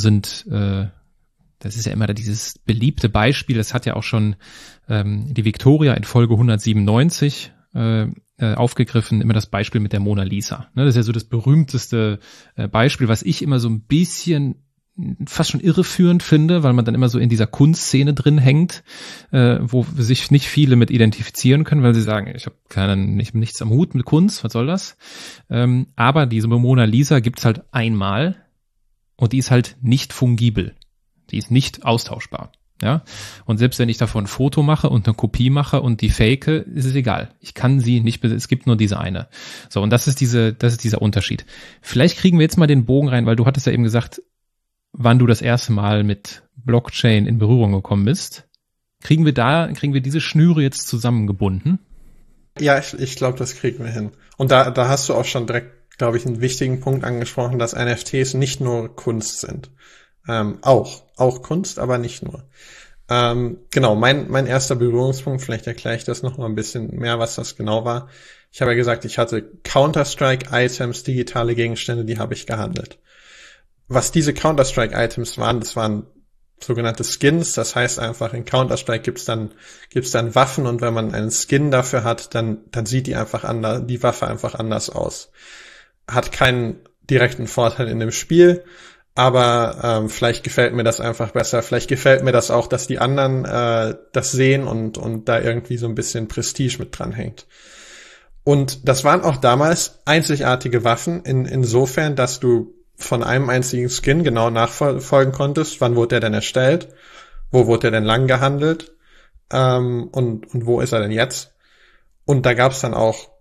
Speaker 3: das ist ja immer dieses beliebte Beispiel, das hat ja auch schon die Victoria in Folge 197 aufgegriffen, immer das Beispiel mit der Mona Lisa. Ne, das ist ja so das berühmteste Beispiel, was ich immer so ein bisschen fast schon irreführend finde, weil man dann immer so in dieser Kunstszene drin hängt, wo sich nicht viele mit identifizieren können, weil sie sagen, ich habe nichts am Hut mit Kunst, was soll das? Aber diese Mona Lisa gibt's halt einmal und die ist halt nicht fungibel. Die ist nicht austauschbar. Ja, und selbst wenn ich davon ein Foto mache und eine Kopie mache und die fake, ist es egal. Ich kann sie nicht, es gibt nur diese eine. So, und das ist dieser Unterschied. Vielleicht kriegen wir jetzt mal den Bogen rein, weil du hattest ja eben gesagt, wann du das erste Mal mit Blockchain in Berührung gekommen bist. Kriegen wir diese Schnüre jetzt zusammengebunden?
Speaker 1: Ja, ich glaube, das kriegen wir hin. Und da hast du auch schon direkt, glaube ich, einen wichtigen Punkt angesprochen, dass NFTs nicht nur Kunst sind. Auch Kunst, aber nicht nur. Genau, mein erster Berührungspunkt, vielleicht erkläre ich das noch mal ein bisschen mehr, was das genau war. Ich habe ja gesagt, ich hatte Counter-Strike-Items, digitale Gegenstände, die habe ich gehandelt. Was diese Counter-Strike-Items waren, das waren sogenannte Skins, das heißt einfach, in Counter-Strike gibt's dann Waffen, und wenn man einen Skin dafür hat, dann sieht die Waffe einfach anders aus. Hat keinen direkten Vorteil in dem Spiel, aber vielleicht gefällt mir das einfach besser. Vielleicht gefällt mir das auch, dass die anderen das sehen und da irgendwie so ein bisschen Prestige mit dran hängt. Und das waren auch damals einzigartige Waffen, insofern, dass du von einem einzigen Skin genau nachverfolgen konntest, wann wurde der denn erstellt, wo wurde der denn lang gehandelt, und wo ist er denn jetzt. Und da gab es dann auch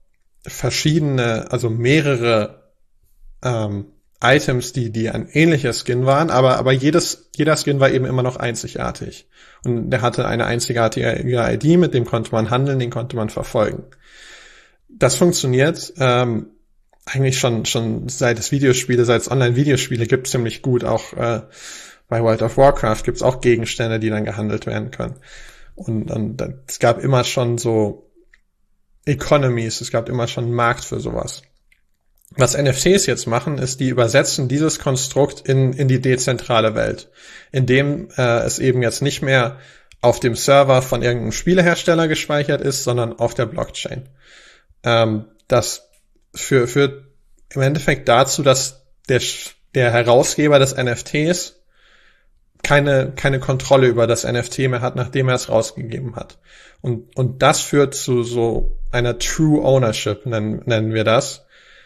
Speaker 1: mehrere Items, die ein ähnlicher Skin waren, aber jeder Skin war eben immer noch einzigartig. Und der hatte eine einzigartige ID, mit dem konnte man handeln, den konnte man verfolgen. Das funktioniert eigentlich schon seit es Online-Videospiele gibt, ziemlich gut. Auch bei World of Warcraft gibt's auch Gegenstände, die dann gehandelt werden können. Und es gab immer schon so Economies, es gab immer schon einen Markt für sowas. Was NFTs jetzt machen, ist, die übersetzen dieses Konstrukt in die dezentrale Welt, indem es eben jetzt nicht mehr auf dem Server von irgendeinem Spielehersteller gespeichert ist, sondern auf der Blockchain. Das führt im Endeffekt dazu, dass der Herausgeber des NFTs keine Kontrolle über das NFT mehr hat, nachdem er es rausgegeben hat. Und das führt zu so einer True Ownership, nennen wir das,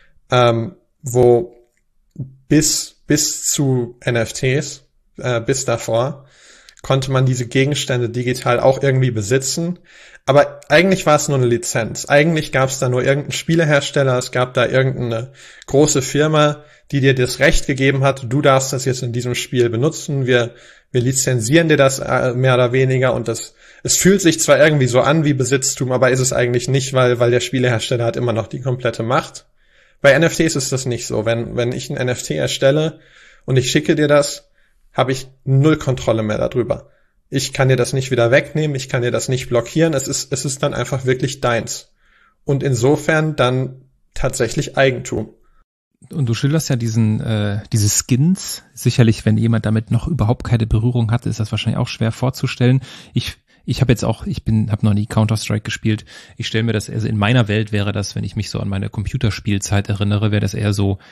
Speaker 1: wo bis zu NFTs, bis davor, konnte man diese Gegenstände digital auch irgendwie besitzen. Aber eigentlich war es nur eine Lizenz. Eigentlich gab es da nur irgendeinen Spielehersteller, es gab da irgendeine große Firma, die dir das Recht gegeben hat, du darfst das jetzt in diesem Spiel benutzen, wir lizenzieren dir das mehr oder weniger und es fühlt sich zwar irgendwie so an wie Besitztum, aber ist es eigentlich nicht, weil der Spielehersteller hat immer noch die komplette Macht. Bei NFTs ist das nicht so. Wenn ich ein NFT erstelle und ich schicke dir das, habe ich null Kontrolle mehr darüber. Ich kann dir das nicht wieder wegnehmen, ich kann dir das nicht blockieren, es ist dann einfach wirklich deins. Und insofern dann tatsächlich Eigentum.
Speaker 3: Und du schilderst ja diese Skins. Sicherlich, wenn jemand damit noch überhaupt keine Berührung hat, ist das wahrscheinlich auch schwer vorzustellen. Ich habe noch nie Counter-Strike gespielt. Ich stelle mir das, also in meiner Welt wäre das, wenn ich mich so an meine Computerspielzeit erinnere, wäre das eher so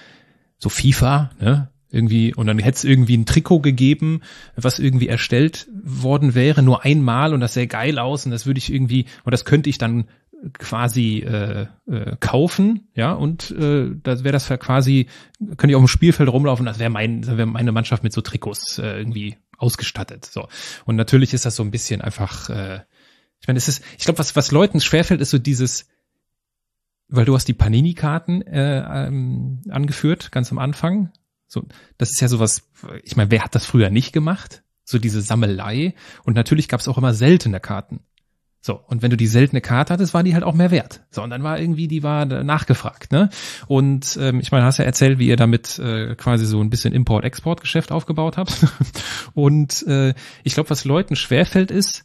Speaker 3: FIFA, ne? Irgendwie, und dann hätte es irgendwie ein Trikot gegeben, was irgendwie erstellt worden wäre, nur einmal, und das sähe geil aus, und das würde ich irgendwie, und das könnte ich dann quasi kaufen, ja, und das wäre das quasi, könnte ich auf dem Spielfeld rumlaufen, das wäre meine Mannschaft mit so Trikots irgendwie ausgestattet. So. Und natürlich ist das so ein bisschen einfach, ich meine, ich glaube, was Leuten schwerfällt, ist so dieses, weil du hast die Panini-Karten angeführt, ganz am Anfang. So, das ist ja sowas, ich meine, wer hat das früher nicht gemacht? So diese Sammelei. Und natürlich gab es auch immer seltene Karten. So, und wenn du die seltene Karte hattest, war die halt auch mehr wert. So, und dann die war nachgefragt, ne? Und ich meine, hast ja erzählt, wie ihr damit quasi so ein bisschen Import-Export-Geschäft aufgebaut habt. Und ich glaube, was Leuten schwerfällt, ist,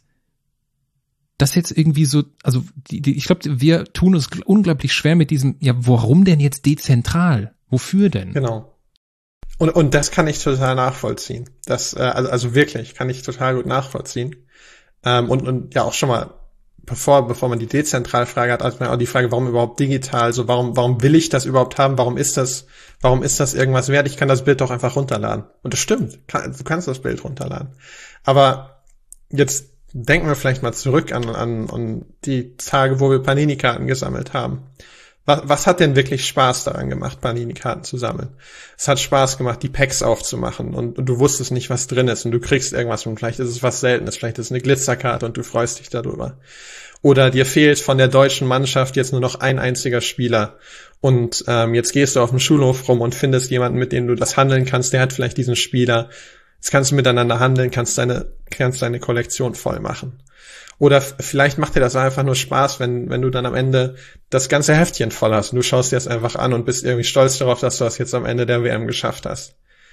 Speaker 3: das jetzt irgendwie so, also ich glaube, wir tun uns unglaublich schwer mit diesem, ja, warum denn jetzt dezentral? Wofür denn?
Speaker 1: Genau. Und das kann ich total nachvollziehen. Das, also wirklich, kann ich total gut nachvollziehen. Und ja auch schon mal, bevor man die dezentrale Frage hat, also auch die Frage, warum überhaupt digital? Also warum will ich das überhaupt haben? Warum ist das irgendwas wert? Ich kann das Bild doch einfach runterladen. Und das stimmt. Du kannst das Bild runterladen. Aber jetzt denken wir vielleicht mal zurück an die Tage, wo wir Panini-Karten gesammelt haben. Was hat denn wirklich Spaß daran gemacht, Panini-Karten zu sammeln? Es hat Spaß gemacht, die Packs aufzumachen und du wusstest nicht, was drin ist und du kriegst irgendwas und vielleicht ist es was Seltenes, vielleicht ist es eine Glitzerkarte und du freust dich darüber. Oder dir fehlt von der deutschen Mannschaft jetzt nur noch ein einziger Spieler und jetzt gehst du auf dem Schulhof rum und findest jemanden, mit dem du das handeln kannst, der hat vielleicht diesen Spieler. Jetzt kannst du miteinander handeln, kannst deine Kollektion voll machen. Oder vielleicht macht dir das einfach nur Spaß, wenn du dann am Ende das ganze Heftchen voll hast und du schaust dir das einfach an und bist irgendwie stolz darauf, dass du das jetzt am Ende der WM geschafft hast.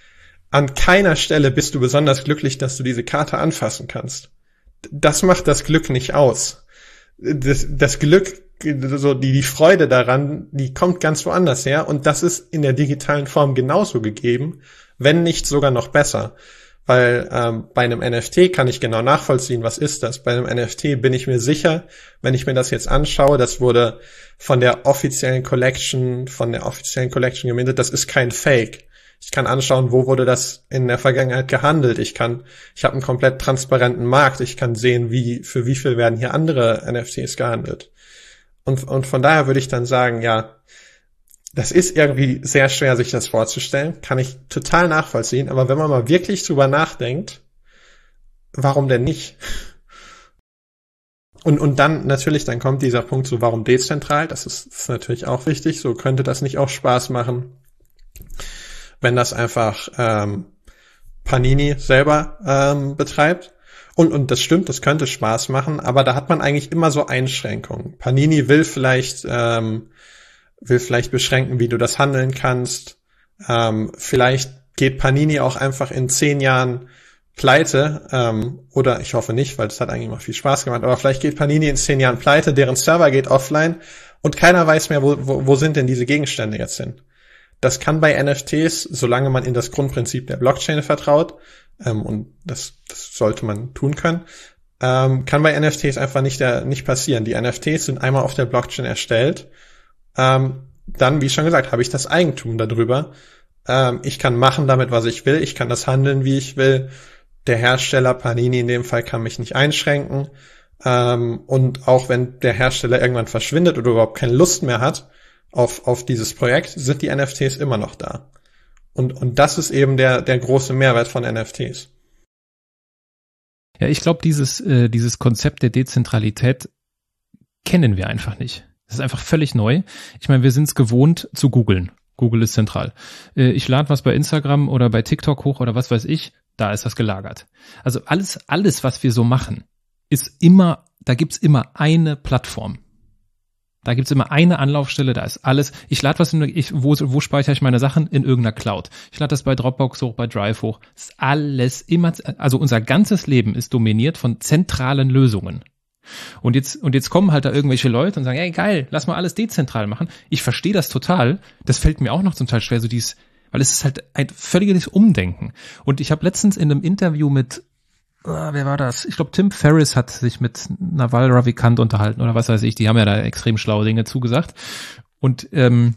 Speaker 1: An keiner Stelle bist du besonders glücklich, dass du diese Karte anfassen kannst. Das macht das Glück nicht aus. Das Glück, so die Freude daran, die kommt ganz woanders her und das ist in der digitalen Form genauso gegeben, wenn nicht sogar noch besser. Weil bei einem NFT kann ich genau nachvollziehen, was ist das. Bei einem NFT bin ich mir sicher, wenn ich mir das jetzt anschaue, das wurde von der offiziellen Collection gemintet, das ist kein Fake. Ich kann anschauen, wo wurde das in der Vergangenheit gehandelt. Ich habe einen komplett transparenten Markt. Ich kann sehen, für wie viel werden hier andere NFTs gehandelt. Und von daher würde ich dann sagen, ja, das ist irgendwie sehr schwer, sich das vorzustellen. Kann ich total nachvollziehen. Aber wenn man mal wirklich drüber nachdenkt, warum denn nicht? Und dann natürlich, dann kommt dieser Punkt so, warum dezentral? Das ist natürlich auch wichtig. So könnte das nicht auch Spaß machen, wenn das einfach Panini selber betreibt. Und das stimmt, das könnte Spaß machen, aber da hat man eigentlich immer so Einschränkungen. Panini will vielleicht beschränken, wie du das handeln kannst. Vielleicht geht Panini auch einfach in 10 Jahren pleite, oder ich hoffe nicht, weil das hat eigentlich immer viel Spaß gemacht, aber vielleicht geht Panini in 10 Jahren pleite, deren Server geht offline und keiner weiß mehr, wo sind denn diese Gegenstände jetzt hin. Das kann bei NFTs, solange man in das Grundprinzip der Blockchain vertraut, und das sollte man tun können, kann bei NFTs einfach nicht passieren. Die NFTs sind einmal auf der Blockchain erstellt, dann, wie schon gesagt, habe ich das Eigentum darüber. Ich kann machen damit, was ich will. Ich kann das handeln, wie ich will. Der Hersteller, Panini in dem Fall, kann mich nicht einschränken. Und auch wenn der Hersteller irgendwann verschwindet oder überhaupt keine Lust mehr hat auf dieses Projekt, sind die NFTs immer noch da. Und das ist eben der große Mehrwert von NFTs.
Speaker 3: Ja, ich glaube, dieses Konzept der Dezentralität kennen wir einfach nicht. Das ist einfach völlig neu. Ich meine, wir sind es gewohnt zu googeln. Google ist zentral. Ich lade was bei Instagram oder bei TikTok hoch oder was weiß ich, da ist das gelagert. Also alles, was wir so machen, da gibt's immer eine Plattform. Da gibt's immer eine Anlaufstelle, da ist alles. Ich lade was wo speichere ich meine Sachen? In irgendeiner Cloud. Ich lade das bei Dropbox hoch, bei Drive hoch. Das ist alles immer, also unser ganzes Leben ist dominiert von zentralen Lösungen. Und jetzt kommen halt da irgendwelche Leute und sagen, hey geil, lass mal alles dezentral machen. Ich verstehe das total. Das fällt mir auch noch zum Teil schwer, weil es ist halt ein völliges Umdenken. Und ich habe letztens in einem Interview mit wer war das? Ich glaube, Tim Ferriss hat sich mit Naval Ravikant unterhalten oder was weiß ich. Die haben ja da extrem schlaue Dinge zugesagt. Und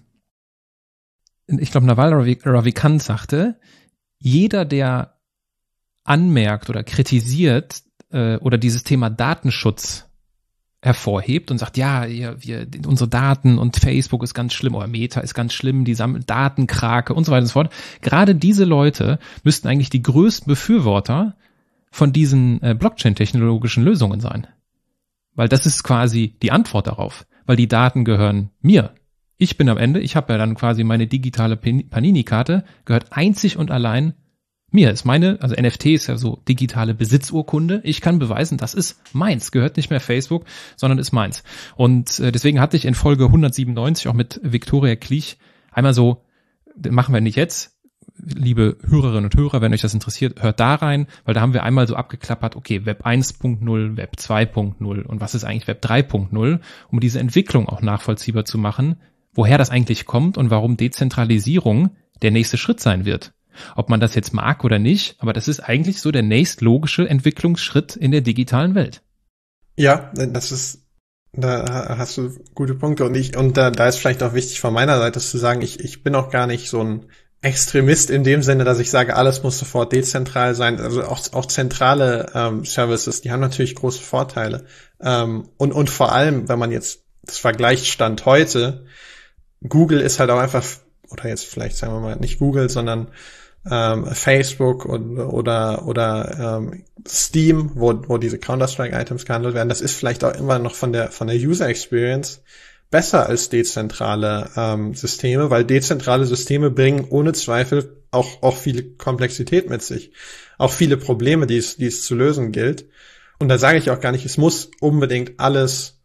Speaker 3: ich glaube, Naval Ravikant sagte, jeder, der anmerkt oder kritisiert oder dieses Thema Datenschutz hervorhebt und sagt, ja, unsere Daten und Facebook ist ganz schlimm oder Meta ist ganz schlimm, die Datenkrake und so weiter und so fort. Gerade diese Leute müssten eigentlich die größten Befürworter von diesen Blockchain-technologischen Lösungen sein. Weil das ist quasi die Antwort darauf. Weil die Daten gehören mir. Ich bin am Ende, ich habe ja dann quasi meine digitale Panini-Karte, gehört einzig und allein mir. Ist also NFT ist ja so digitale Besitzurkunde. Ich kann beweisen, das ist meins. Gehört nicht mehr Facebook, sondern ist meins. Und deswegen hatte ich in Folge 197 auch mit Viktoria Klich einmal so, machen wir nicht jetzt, liebe Hörerinnen und Hörer, wenn euch das interessiert, hört da rein, weil da haben wir einmal so abgeklappert, okay, Web 1.0, Web 2.0 und was ist eigentlich Web 3.0, um diese Entwicklung auch nachvollziehbar zu machen, woher das eigentlich kommt und warum Dezentralisierung der nächste Schritt sein wird. Ob man das jetzt mag oder nicht, aber das ist eigentlich so der nächstlogische Entwicklungsschritt in der digitalen Welt.
Speaker 1: Ja, da hast du gute Punkte und da ist vielleicht auch wichtig von meiner Seite zu sagen, ich bin auch gar nicht so ein Extremist in dem Sinne, dass ich sage, alles muss sofort dezentral sein. Also auch zentrale Services, die haben natürlich große Vorteile. Und vor allem, wenn man jetzt das vergleicht Stand heute, Google ist halt auch einfach, oder jetzt vielleicht sagen wir mal nicht Google, sondern Facebook oder Steam, wo diese Counter-Strike-Items gehandelt werden, das ist vielleicht auch immer noch von der User Experience besser als dezentrale Systeme, weil dezentrale Systeme bringen ohne Zweifel auch viele Komplexität mit sich, auch viele Probleme, die es zu lösen gilt. Und da sage ich auch gar nicht, es muss unbedingt alles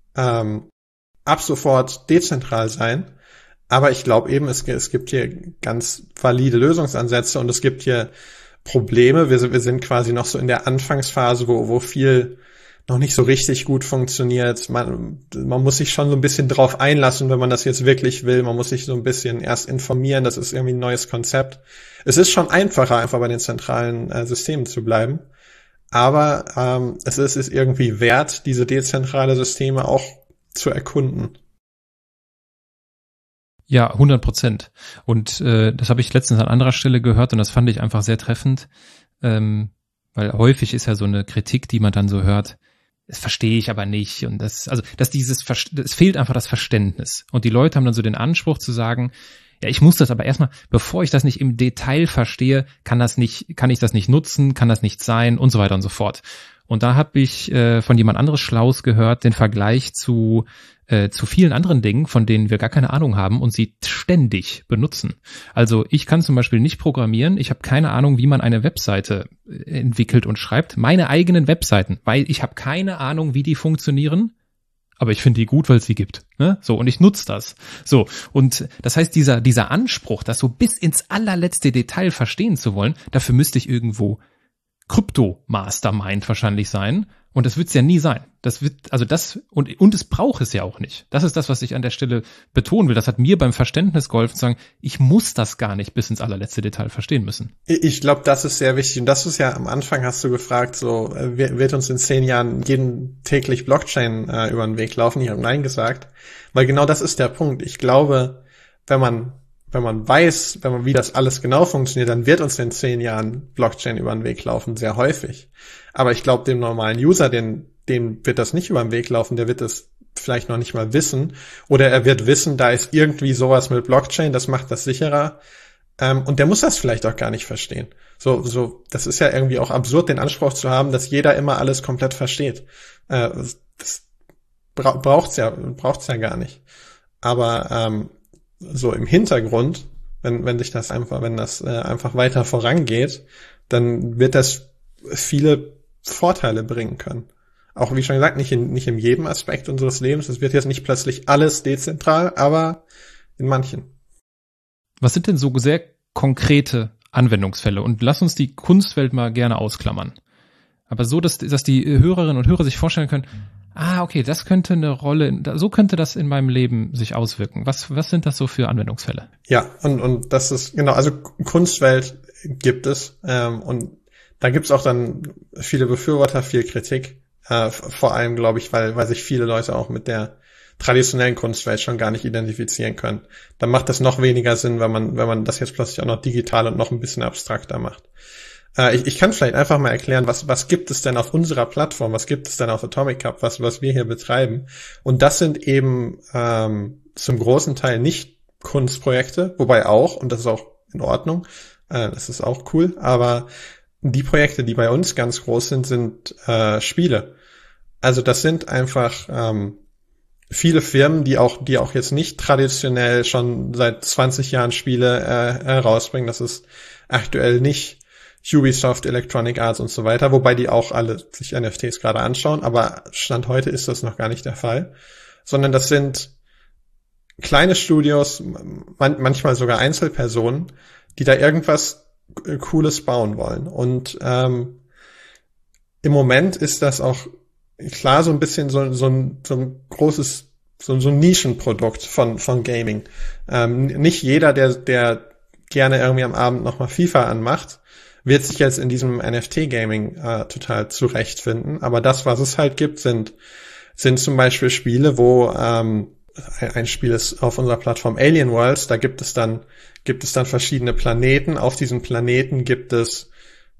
Speaker 1: ab sofort dezentral sein. Aber ich glaube eben, es gibt hier ganz valide Lösungsansätze und es gibt hier Probleme. Wir sind quasi noch so in der Anfangsphase, wo viel noch nicht so richtig gut funktioniert. Man muss sich schon so ein bisschen drauf einlassen, wenn man das jetzt wirklich will. Man muss sich so ein bisschen erst informieren. Das ist irgendwie ein neues Konzept. Es ist schon einfacher, einfach bei den zentralen Systemen zu bleiben. Aber es ist irgendwie wert, diese dezentrale Systeme auch zu erkunden.
Speaker 3: Ja, 100%. Und das habe ich letztens an anderer Stelle gehört und das fand ich einfach sehr treffend, weil häufig ist ja so eine Kritik, die man dann so hört, das verstehe ich aber nicht und es fehlt einfach das Verständnis und die Leute haben dann so den Anspruch zu sagen, ja, ich muss das aber erstmal, bevor ich das nicht im Detail verstehe, kann ich das nicht nutzen, kann das nicht sein und so weiter und so fort. Und da habe ich von jemand anderes Schlaues gehört, den Vergleich zu vielen anderen Dingen, von denen wir gar keine Ahnung haben und sie ständig benutzen. Also ich kann zum Beispiel nicht programmieren, ich habe keine Ahnung, wie man eine Webseite entwickelt und schreibt, meine eigenen Webseiten, weil ich habe keine Ahnung, wie die funktionieren, aber ich finde die gut, weil es sie gibt. Ne? So, und ich nutze das. So, und das heißt, dieser Anspruch, das so bis ins allerletzte Detail verstehen zu wollen, dafür müsste ich irgendwo Krypto-Mastermind wahrscheinlich sein. Und das wird es ja nie sein. Und es braucht es ja auch nicht. Das ist das, was ich an der Stelle betonen will. Das hat mir beim Verständnis geholfen zu sagen, ich muss das gar nicht bis ins allerletzte Detail verstehen müssen.
Speaker 1: Ich glaube, das ist sehr wichtig. Und das ist ja, am Anfang hast du gefragt, so, wird uns in 10 Jahren jeden täglich Blockchain über den Weg laufen? Ich habe Nein gesagt. Weil genau das ist der Punkt. Ich glaube, wenn man weiß, wie das alles genau funktioniert, dann wird uns in 10 Jahren Blockchain über den Weg laufen, sehr häufig. Aber ich glaube, dem normalen User, dem wird das nicht über den Weg laufen, der wird es vielleicht noch nicht mal wissen. Oder er wird wissen, da ist irgendwie sowas mit Blockchain, das macht das sicherer. Und der muss das vielleicht auch gar nicht verstehen. Das ist ja irgendwie auch absurd, den Anspruch zu haben, dass jeder immer alles komplett versteht. Das braucht's ja gar nicht. Aber so im Hintergrund, wenn das einfach weiter vorangeht, dann wird das viele Vorteile bringen können. Auch wie schon gesagt, nicht in jedem Aspekt unseres Lebens. Es wird jetzt nicht plötzlich alles dezentral, aber in manchen.
Speaker 3: Was sind denn so sehr konkrete Anwendungsfälle? Und lass uns die Kunstwelt mal gerne ausklammern. Aber so, dass die Hörerinnen und Hörer sich vorstellen können, okay, das könnte eine Rolle, so könnte das in meinem Leben sich auswirken. Was sind das so für Anwendungsfälle?
Speaker 1: Ja, und das ist, genau, also Kunstwelt gibt es, und da gibt's auch dann viele Befürworter, viel Kritik, vor allem, glaube ich, weil sich viele Leute auch mit der traditionellen Kunstwelt schon gar nicht identifizieren können. Dann macht das noch weniger Sinn, wenn man das jetzt plötzlich auch noch digital und noch ein bisschen abstrakter macht. Ich kann vielleicht einfach mal erklären, was gibt es denn auf unserer Plattform, was gibt es denn auf Atomic Cup, was wir hier betreiben. Und das sind eben zum großen Teil nicht Kunstprojekte, wobei auch, und das ist auch in Ordnung, das ist auch cool, aber die Projekte, die bei uns ganz groß sind Spiele. Also das sind einfach viele Firmen, die auch jetzt nicht traditionell schon seit 20 Jahren Spiele herausbringen. Das ist aktuell nicht Ubisoft, Electronic Arts und so weiter, wobei die auch alle sich NFTs gerade anschauen, aber Stand heute ist das noch gar nicht der Fall, sondern das sind kleine Studios, manchmal sogar Einzelpersonen, die da irgendwas Cooles bauen wollen. Und im Moment ist das auch klar so ein bisschen so ein großes, so ein Nischenprodukt von Gaming. Nicht jeder, der gerne irgendwie am Abend nochmal FIFA anmacht, wird sich jetzt in diesem NFT-Gaming total zurechtfinden. Aber das, was es halt gibt, sind zum Beispiel Spiele, wo ein Spiel ist auf unserer Plattform Alien Worlds, da gibt es dann verschiedene Planeten. Auf diesen Planeten gibt es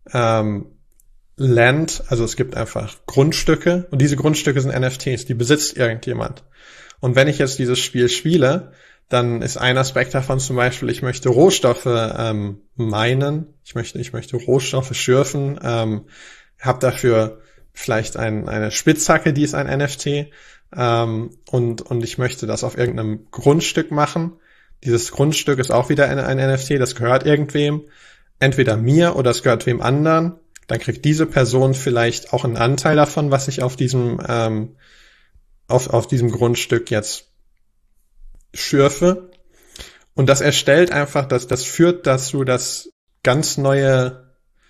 Speaker 1: Land, also es gibt einfach Grundstücke, und diese Grundstücke sind NFTs, die besitzt irgendjemand. Und wenn ich jetzt dieses Spiel spiele, dann ist ein Aspekt davon zum Beispiel, ich möchte Rohstoffe minen, ich möchte Rohstoffe schürfen, habe dafür vielleicht eine Spitzhacke, die ist ein NFT, und ich möchte das auf irgendeinem Grundstück machen. Dieses Grundstück ist auch wieder ein NFT, das gehört irgendwem, entweder mir oder es gehört wem anderen. Dann kriegt diese Person vielleicht auch einen Anteil davon, was ich auf diesem auf diesem Grundstück jetzt schürfe. Und das erstellt einfach, das führt dazu, dass ganz neue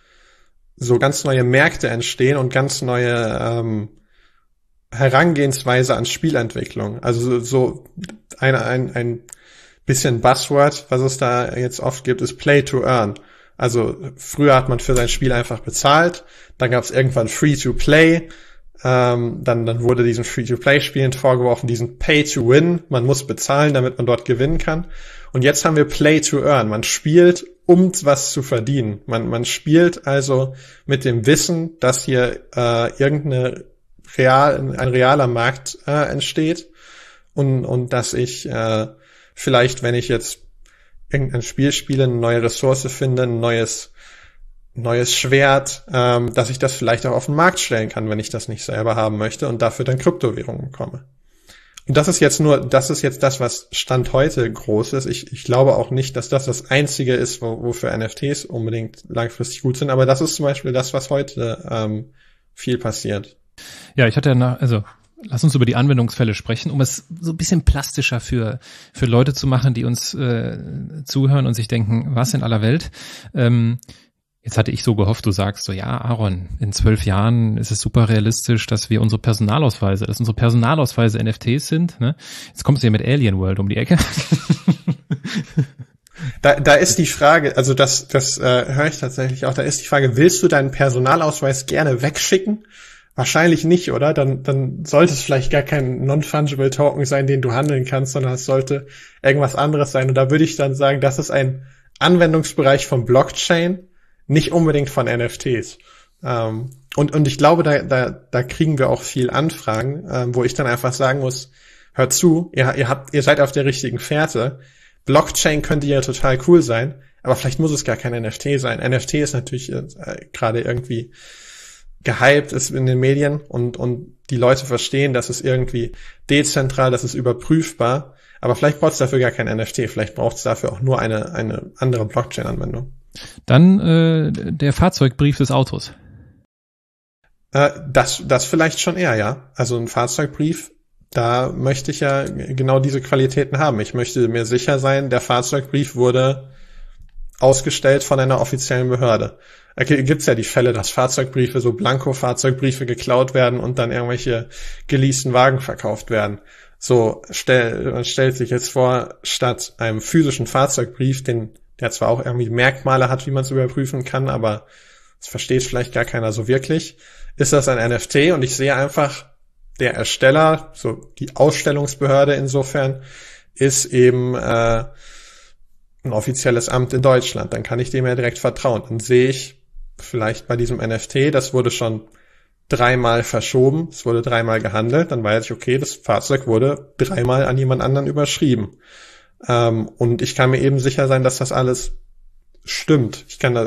Speaker 1: Märkte entstehen und ganz neue Herangehensweise an Spielentwicklung. Also so ein bisschen Buzzword, was es da jetzt oft gibt, ist Play to Earn. Also früher hat man für sein Spiel einfach bezahlt, dann gab es irgendwann Free-to-Play, dann wurde diesen Free-to-Play-Spielen vorgeworfen, diesen Pay-to-Win, man muss bezahlen, damit man dort gewinnen kann. Und jetzt haben wir Play-to-Earn, man spielt, um was zu verdienen. Man spielt also mit dem Wissen, dass hier ein realer Markt entsteht und dass ich vielleicht, wenn ich jetzt irgendein Spiel spiele, eine neue Ressource finde, ein neues Schwert, dass ich das vielleicht auch auf den Markt stellen kann, wenn ich das nicht selber haben möchte und dafür dann Kryptowährungen bekomme. Und das ist jetzt das, was Stand heute groß ist. Ich glaube auch nicht, dass das Einzige ist, wofür NFTs unbedingt langfristig gut sind, aber das ist zum Beispiel das, was heute viel passiert.
Speaker 3: Ja, lass uns über die Anwendungsfälle sprechen, um es so ein bisschen plastischer für Leute zu machen, die uns zuhören und sich denken, was in aller Welt? Jetzt hatte ich so gehofft, du sagst so, ja, Aaron, in 12 Jahren ist es super realistisch, dass unsere Personalausweise NFTs sind. Ne? Jetzt kommst du hier mit Alien World um die Ecke.
Speaker 1: Da ist die Frage, also das höre ich tatsächlich auch, da ist die Frage, willst du deinen Personalausweis gerne wegschicken? Wahrscheinlich nicht, oder? Dann sollte es vielleicht gar kein Non-Fungible Token sein, den du handeln kannst, sondern es sollte irgendwas anderes sein. Und da würde ich dann sagen, das ist ein Anwendungsbereich von Blockchain, nicht unbedingt von NFTs. Und ich glaube, da kriegen wir auch viel Anfragen, wo ich dann einfach sagen muss, hört zu, ihr seid auf der richtigen Fährte. Blockchain könnte ja total cool sein. Aber vielleicht muss es gar kein NFT sein. NFT ist natürlich gerade irgendwie gehypt, ist in den Medien und die Leute verstehen, dass es irgendwie dezentral, das ist überprüfbar. Aber vielleicht braucht es dafür gar kein NFT. Vielleicht braucht es dafür auch nur eine andere Blockchain-Anwendung.
Speaker 3: Dann der Fahrzeugbrief des Autos.
Speaker 1: Das vielleicht schon eher, ja. Also ein Fahrzeugbrief, da möchte ich ja genau diese Qualitäten haben. Ich möchte mir sicher sein, der Fahrzeugbrief wurde ausgestellt von einer offiziellen Behörde. Da gibt's ja die Fälle, dass Fahrzeugbriefe, so Blanko-Fahrzeugbriefe geklaut werden und dann irgendwelche geleasten Wagen verkauft werden. So, man stellt sich jetzt vor, statt einem physischen Fahrzeugbrief, der zwar auch irgendwie Merkmale hat, wie man es überprüfen kann, aber das versteht vielleicht gar keiner so wirklich, ist das ein NFT und ich sehe einfach, der Ersteller, so die Ausstellungsbehörde insofern, ist eben ein offizielles Amt in Deutschland. Dann kann ich dem ja direkt vertrauen. Dann sehe ich vielleicht bei diesem NFT, das wurde schon 3-mal verschoben, es wurde 3-mal gehandelt, dann weiß ich, okay, das Fahrzeug wurde 3-mal an jemand anderen überschrieben. Und ich kann mir eben sicher sein, dass das alles stimmt. Ich kann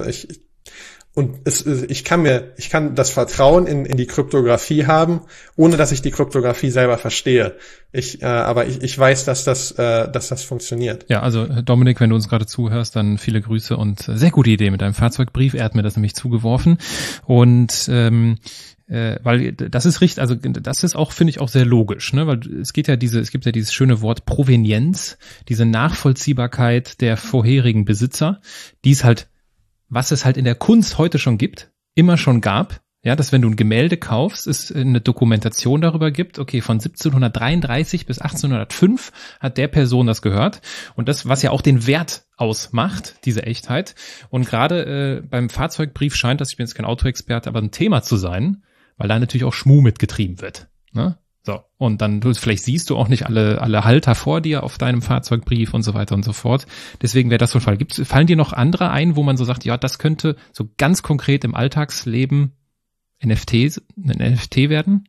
Speaker 1: das Vertrauen in die Kryptographie haben, ohne dass ich die Kryptographie selber verstehe. Aber ich weiß, dass das funktioniert.
Speaker 3: Ja, also Dominik, wenn du uns gerade zuhörst, dann viele Grüße und sehr gute Idee mit deinem Fahrzeugbrief. Er hat mir das nämlich zugeworfen und weil das ist richtig, also das ist auch, finde ich, auch sehr logisch, ne? Weil es gibt ja dieses schöne Wort Provenienz, diese Nachvollziehbarkeit der vorherigen Besitzer, die ist halt, was es halt in der Kunst heute schon gibt, immer schon gab, ja, dass wenn du ein Gemälde kaufst, es eine Dokumentation darüber gibt, okay, von 1733 bis 1805 hat der Person das gehört und das, was ja auch den Wert ausmacht, diese Echtheit. Und gerade beim Fahrzeugbrief scheint das, ich bin jetzt kein Autoexperte, aber ein Thema zu sein, weil da natürlich auch Schmuh mitgetrieben wird, ne? So, und dann vielleicht siehst du auch nicht alle Halter vor dir auf deinem Fahrzeugbrief und so weiter und so fort. Deswegen wäre das so ein Fall. Fallen dir noch andere ein, wo man so sagt, ja, das könnte so ganz konkret im Alltagsleben ein NFT werden?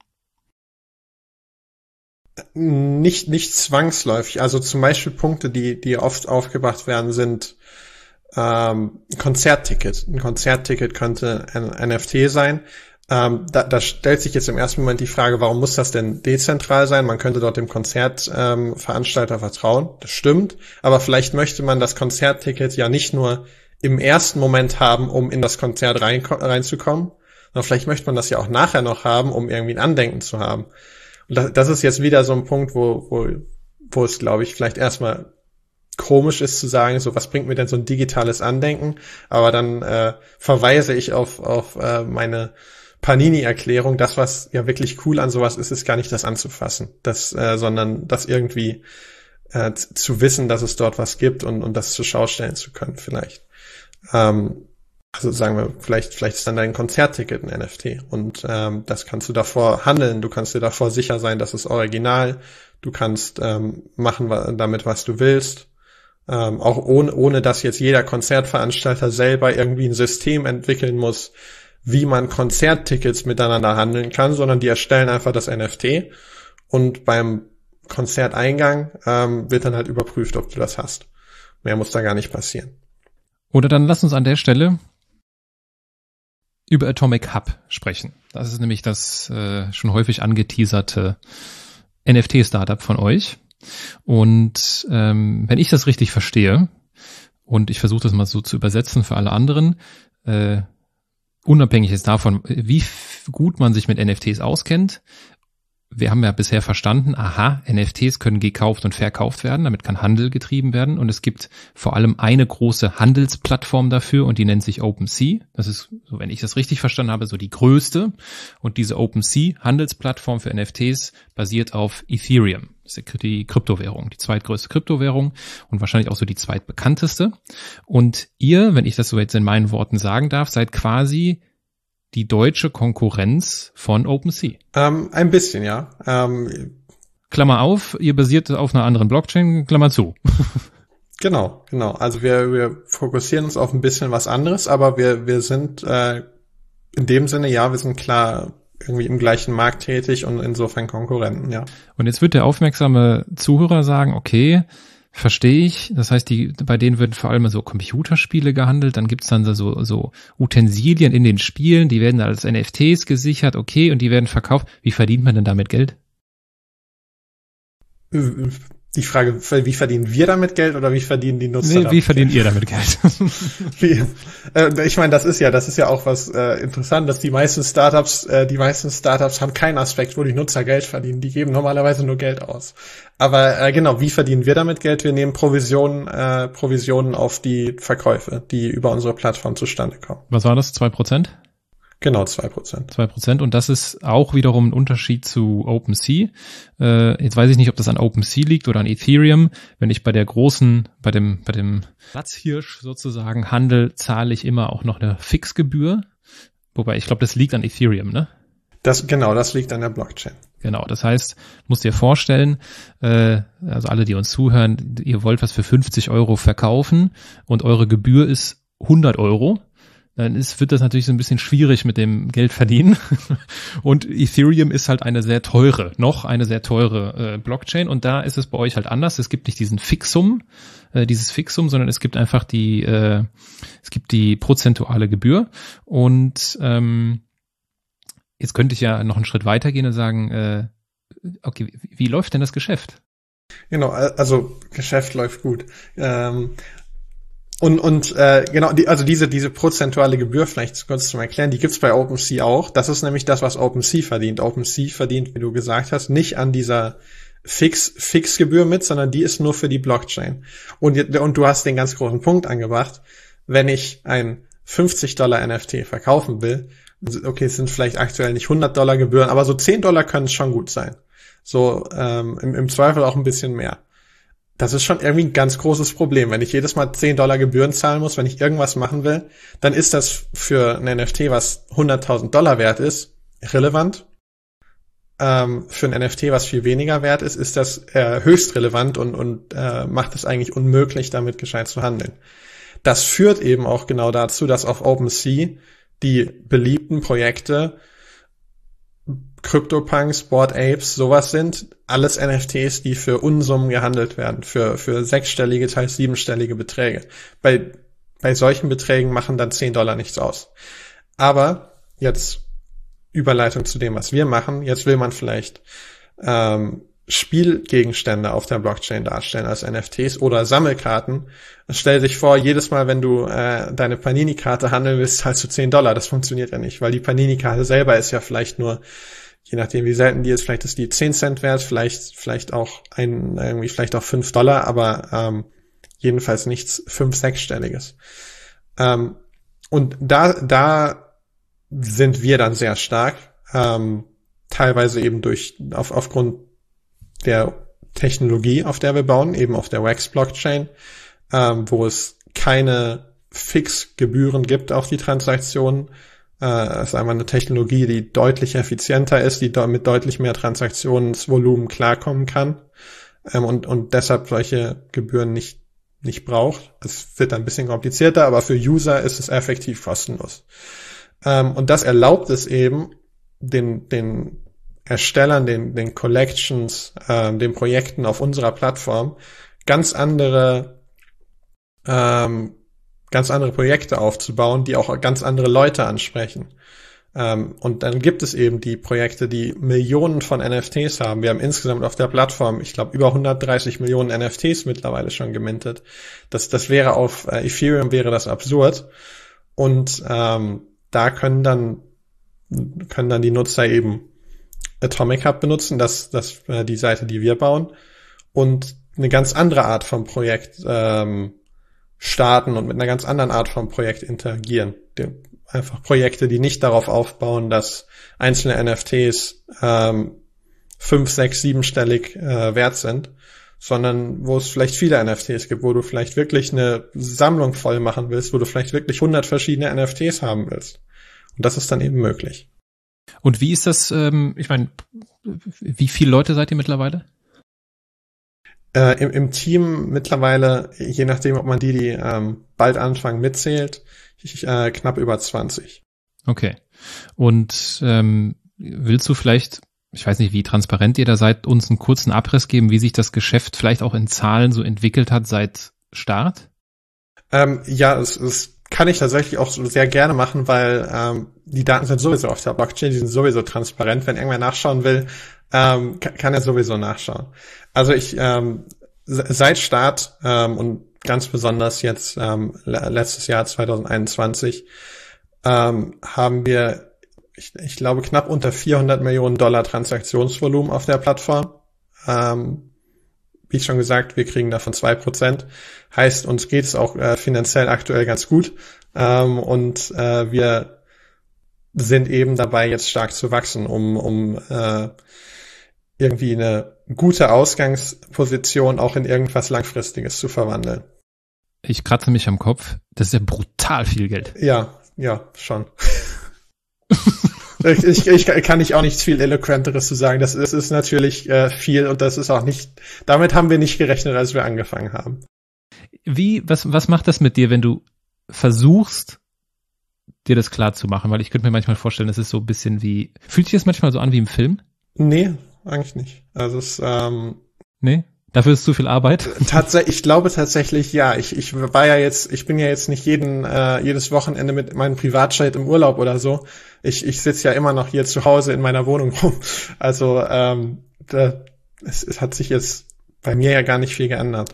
Speaker 1: Nicht zwangsläufig. Also zum Beispiel Punkte, die oft aufgebracht werden, sind Konzertticket. Ein Konzertticket könnte ein NFT sein. Da stellt sich jetzt im ersten Moment die Frage, warum muss das denn dezentral sein? Man könnte dort dem Konzertveranstalter vertrauen. Das stimmt. Aber vielleicht möchte man das Konzertticket ja nicht nur im ersten Moment haben, um in das Konzert reinzukommen, sondern vielleicht möchte man das ja auch nachher noch haben, um irgendwie ein Andenken zu haben. Und das ist jetzt wieder so ein Punkt, wo es, glaube ich, vielleicht erstmal komisch ist zu sagen, so was bringt mir denn so ein digitales Andenken? Aber dann verweise ich auf meine Panini-Erklärung, das, was ja wirklich cool an sowas ist gar nicht das anzufassen, sondern das irgendwie zu wissen, dass es dort was gibt und das zur Schau stellen zu können vielleicht. Also sagen wir, vielleicht ist dann dein Konzertticket ein NFT und das kannst du davor handeln, du kannst dir davor sicher sein, dass es original, du kannst machen damit, was du willst, auch ohne dass jetzt jeder Konzertveranstalter selber irgendwie ein System entwickeln muss, wie man Konzerttickets miteinander handeln kann, sondern die erstellen einfach das NFT und beim Konzerteingang wird dann halt überprüft, ob du das hast. Mehr muss da gar nicht passieren.
Speaker 3: Oder dann lass uns an der Stelle über Atomic Hub sprechen. Das ist nämlich das schon häufig angeteaserte NFT-Startup von euch. Und wenn ich das richtig verstehe, und ich versuche das mal so zu übersetzen für alle anderen, unabhängig jetzt davon, wie gut man sich mit NFTs auskennt, wir haben ja bisher verstanden, NFTs können gekauft und verkauft werden, damit kann Handel getrieben werden und es gibt vor allem eine große Handelsplattform dafür und die nennt sich OpenSea. Das ist, so wenn ich das richtig verstanden habe, so die größte und diese OpenSea-Handelsplattform für NFTs basiert auf Ethereum. Das ist die Kryptowährung, die zweitgrößte Kryptowährung und wahrscheinlich auch so die zweitbekannteste. Und ihr, wenn ich das so jetzt in meinen Worten sagen darf, seid quasi die deutsche Konkurrenz von OpenSea.
Speaker 1: Ein bisschen, ja.
Speaker 3: Klammer auf, ihr basiert auf einer anderen Blockchain, Klammer zu.
Speaker 1: Genau. Also wir fokussieren uns auf ein bisschen was anderes, aber wir sind in dem Sinne, ja, wir sind klar irgendwie im gleichen Markt tätig und insofern Konkurrenten, ja.
Speaker 3: Und jetzt wird der aufmerksame Zuhörer sagen, okay, Verstehe ich. Das heißt, bei denen werden vor allem so Computerspiele gehandelt. Dann gibt's dann so Utensilien in den Spielen, die werden als NFTs gesichert, okay, und die werden verkauft. Wie verdient man denn damit Geld?
Speaker 1: Die Frage, wie verdienen wir damit Geld oder wie verdienen die Nutzer damit Geld?
Speaker 3: Wie verdient ihr damit Geld?
Speaker 1: Ich meine, das ist ja auch was Interessantes. Die meisten Startups haben keinen Aspekt, wo die Nutzer Geld verdienen. Die geben normalerweise nur Geld aus. Aber genau, wie verdienen wir damit Geld? Wir nehmen Provisionen auf die Verkäufe, die über unsere Plattform zustande kommen.
Speaker 3: Was war das? 2%?
Speaker 1: Genau, 2%.
Speaker 3: 2%. Und das ist auch wiederum ein Unterschied zu OpenSea. Jetzt weiß ich nicht, ob das an OpenSea liegt oder an Ethereum. Wenn ich bei dem Platzhirsch sozusagen handel, zahle ich immer auch noch eine Fixgebühr. Wobei, ich glaube, das liegt an Ethereum, ne?
Speaker 1: Das liegt an der Blockchain.
Speaker 3: Genau, das heißt, musst dir vorstellen, also alle, die uns zuhören, ihr wollt was für 50 Euro verkaufen und eure Gebühr ist 100 Euro. Dann wird das natürlich so ein bisschen schwierig mit dem Geld verdienen. Und Ethereum ist halt eine sehr teure Blockchain. Und da ist es bei euch halt anders. Es gibt nicht dieses Fixum, sondern es gibt einfach die prozentuale Gebühr. Und jetzt könnte ich ja noch einen Schritt weitergehen und sagen, okay, wie läuft denn das Geschäft?
Speaker 1: Genau, also Geschäft läuft gut. Diese prozentuale Gebühr, vielleicht kurz zum Erklären, die gibt's bei OpenSea auch. Das ist nämlich das, was OpenSea verdient. OpenSea verdient, wie du gesagt hast, nicht an dieser Fixgebühr mit, sondern die ist nur für die Blockchain. Und du hast den ganz großen Punkt angebracht. Wenn ich ein $50 NFT verkaufen will, okay, es sind vielleicht aktuell nicht $100 Gebühren, aber so $10 können es schon gut sein. So im Zweifel auch ein bisschen mehr. Das ist schon irgendwie ein ganz großes Problem. Wenn ich jedes Mal $10 Gebühren zahlen muss, wenn ich irgendwas machen will, dann ist das für ein NFT, was $100.000 wert ist, relevant. Für ein NFT, was viel weniger wert ist, ist das höchst relevant und macht es eigentlich unmöglich, damit gescheit zu handeln. Das führt eben auch genau dazu, dass auf OpenSea die beliebten Projekte CryptoPunks, Bored Apes, sowas sind alles NFTs, die für Unsummen gehandelt werden, für sechsstellige, teils siebenstellige Beträge. Bei solchen Beträgen machen dann $10 nichts aus. Aber jetzt Überleitung zu dem, was wir machen. Jetzt will man vielleicht Spielgegenstände auf der Blockchain darstellen als NFTs oder Sammelkarten. Stell dich vor, jedes Mal, wenn du deine Panini-Karte handeln willst, zahlst du $10. Das funktioniert ja nicht, weil die Panini-Karte selber ist ja vielleicht nur, je nachdem wie selten die ist, vielleicht ist die 10 Cent wert, vielleicht auch vielleicht auch $5, aber jedenfalls nichts 5-, 6-stelliges. Und da sind wir dann sehr stark, teilweise eben aufgrund der Technologie, auf der wir bauen, eben auf der Wax-Blockchain, wo es keine Fixgebühren gibt auf die Transaktionen. Es ist einfach eine Technologie, die deutlich effizienter ist, die mit deutlich mehr Transaktionsvolumen klarkommen kann und deshalb solche Gebühren nicht braucht. Es wird ein bisschen komplizierter, aber für User ist es effektiv kostenlos. Und das erlaubt es eben den Erstellern, den Collections, den Projekten auf unserer Plattform ganz andere Projekte aufzubauen, die auch ganz andere Leute ansprechen. Und dann gibt es eben die Projekte, die Millionen von NFTs haben. Wir haben insgesamt auf der Plattform, ich glaube, über 130 Millionen NFTs mittlerweile schon gemintet. Das wäre auf Ethereum wäre das absurd. Und da können dann die Nutzer eben Atomic Hub benutzen, das die Seite, die wir bauen, und eine ganz andere Art von Projekt starten und mit einer ganz anderen Art von Projekt interagieren. Einfach Projekte, die nicht darauf aufbauen, dass einzelne NFTs 5-, 6-, 7-stellig wert sind, sondern wo es vielleicht viele NFTs gibt, wo du vielleicht wirklich eine Sammlung voll machen willst, wo du vielleicht wirklich 100 verschiedene NFTs haben willst. Und das ist dann eben möglich.
Speaker 3: Und wie ist das, ich meine, wie viele Leute seid ihr mittlerweile?
Speaker 1: Im Team mittlerweile, je nachdem, ob man die bald anfangen mitzählt, knapp über 20.
Speaker 3: Okay. Und willst du vielleicht ich weiß nicht, wie transparent ihr da seid, uns einen kurzen Abriss geben, wie sich das Geschäft vielleicht auch in Zahlen so entwickelt hat seit Start?
Speaker 1: Ja, es kann ich tatsächlich auch so sehr gerne machen, weil die Daten sind sowieso auf der Blockchain, die sind sowieso transparent. Wenn irgendwer nachschauen will, kann er sowieso nachschauen. Also ich seit Start und ganz besonders jetzt letztes Jahr 2021 haben wir, ich glaube, knapp unter 400 Millionen Dollar Transaktionsvolumen auf der Plattform. Wie schon gesagt, wir kriegen davon 2%. Heißt, uns geht es auch finanziell aktuell ganz gut. Und wir sind eben dabei, jetzt stark zu wachsen, um irgendwie eine gute Ausgangsposition auch in irgendwas Langfristiges zu verwandeln.
Speaker 3: Ich kratze mich am Kopf. Das ist ja brutal viel Geld.
Speaker 1: Ja, schon. Ich kann nicht auch nichts viel Eloquenteres zu sagen. Das ist natürlich viel und das ist auch nicht, damit haben wir nicht gerechnet, als wir angefangen haben.
Speaker 3: Was macht das mit dir, wenn du versuchst, dir das klar zu machen? Weil ich könnte mir manchmal vorstellen, es ist so ein bisschen wie, fühlt sich das manchmal so an wie im Film?
Speaker 1: Nee, eigentlich nicht. Also
Speaker 3: nee? Dafür ist zu viel Arbeit?
Speaker 1: Ich glaube tatsächlich, ja. Ich bin ja jetzt nicht jedes Wochenende mit meinem Privatjet im Urlaub oder so. Ich sitze ja immer noch hier zu Hause in meiner Wohnung rum. Also es hat sich jetzt bei mir ja gar nicht viel geändert.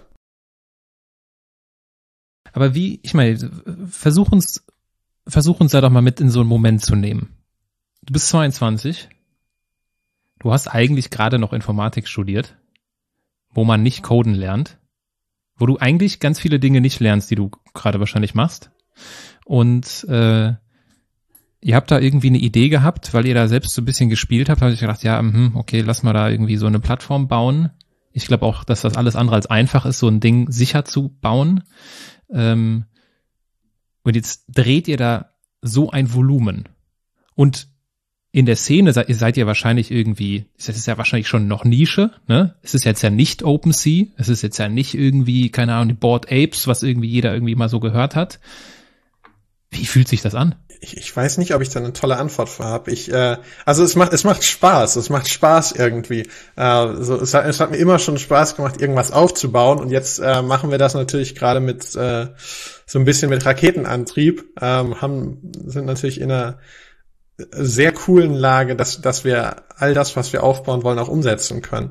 Speaker 3: Aber ich meine, versuch uns da doch mal mit in so einen Moment zu nehmen. Du bist 22. Du hast eigentlich gerade noch Informatik studiert, wo man nicht coden lernt, wo du eigentlich ganz viele Dinge nicht lernst, die du gerade wahrscheinlich machst. Und ihr habt da irgendwie eine Idee gehabt, weil ihr da selbst so ein bisschen gespielt habt, habe ich gedacht, ja, okay, lass mal da irgendwie so eine Plattform bauen. Ich glaube auch, dass das alles andere als einfach ist, so ein Ding sicher zu bauen. Und jetzt dreht ihr da so ein Volumen. Und in der Szene seid ihr wahrscheinlich irgendwie, es ist ja wahrscheinlich schon noch Nische, ne? Es ist jetzt ja nicht OpenSea, es ist jetzt ja nicht irgendwie, keine Ahnung, die Bored Apes, was irgendwie jeder irgendwie mal so gehört hat. Wie fühlt sich das an?
Speaker 1: Ich weiß nicht, ob ich da eine tolle Antwort für habe. Also es macht Spaß irgendwie. Es hat mir immer schon Spaß gemacht, irgendwas aufzubauen und jetzt machen wir das natürlich gerade mit so ein bisschen mit Raketenantrieb, sind natürlich in einer sehr coolen Lage, dass wir all das, was wir aufbauen wollen, auch umsetzen können.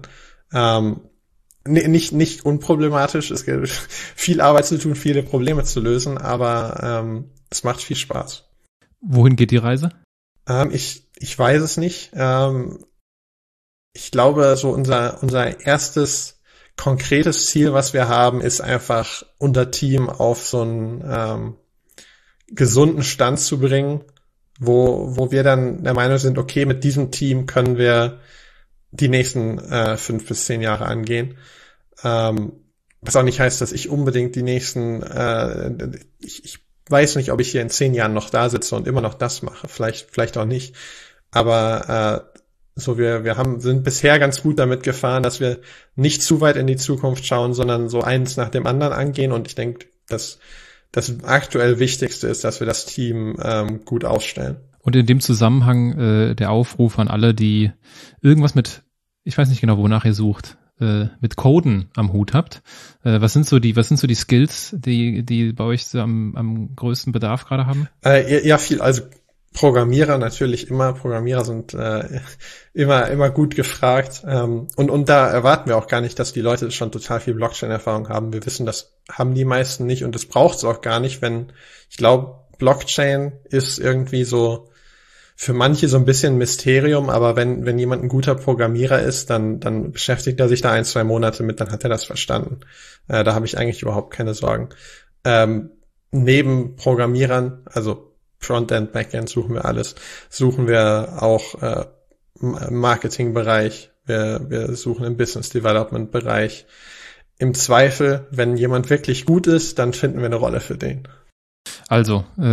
Speaker 1: Nicht unproblematisch, es gibt viel Arbeit zu tun, viele Probleme zu lösen, aber es macht viel Spaß.
Speaker 3: Wohin geht die Reise?
Speaker 1: Ich weiß es nicht. Ich glaube, so unser erstes konkretes Ziel, was wir haben, ist einfach unser Team auf so einen gesunden Stand zu bringen, wo wir dann der Meinung sind, okay, mit diesem Team können wir die nächsten 5 bis 10 Jahre angehen. Was auch nicht heißt, dass ich unbedingt die nächsten, ich weiß nicht, ob ich hier in 10 Jahren noch da sitze und immer noch das mache. Vielleicht auch nicht. Aber wir sind bisher ganz gut damit gefahren, dass wir nicht zu weit in die Zukunft schauen, sondern so eins nach dem anderen angehen. Und ich denke, dass das aktuell Wichtigste ist, dass wir das Team gut ausstellen.
Speaker 3: Und in dem Zusammenhang der Aufruf an alle, die irgendwas mit, ich weiß nicht genau, wonach ihr sucht, mit Coden am Hut habt. Was sind so die Skills, die bei euch so am größten Bedarf gerade haben?
Speaker 1: Ja, viel. Also Programmierer natürlich immer. Programmierer sind immer gut gefragt. Und da erwarten wir auch gar nicht, dass die Leute schon total viel Blockchain-Erfahrung haben. Wir wissen, das haben die meisten nicht und das braucht es auch gar nicht, ich glaube, Blockchain ist irgendwie so für manche so ein bisschen Mysterium, aber wenn jemand ein guter Programmierer ist, dann beschäftigt er sich da 1-2 Monate mit, dann hat er das verstanden. Da habe ich eigentlich überhaupt keine Sorgen. Neben Programmierern, also Frontend, Backend suchen wir auch im Marketingbereich, wir suchen im Business Development Bereich. Im Zweifel, wenn jemand wirklich gut ist, dann finden wir eine Rolle für den.
Speaker 3: Also,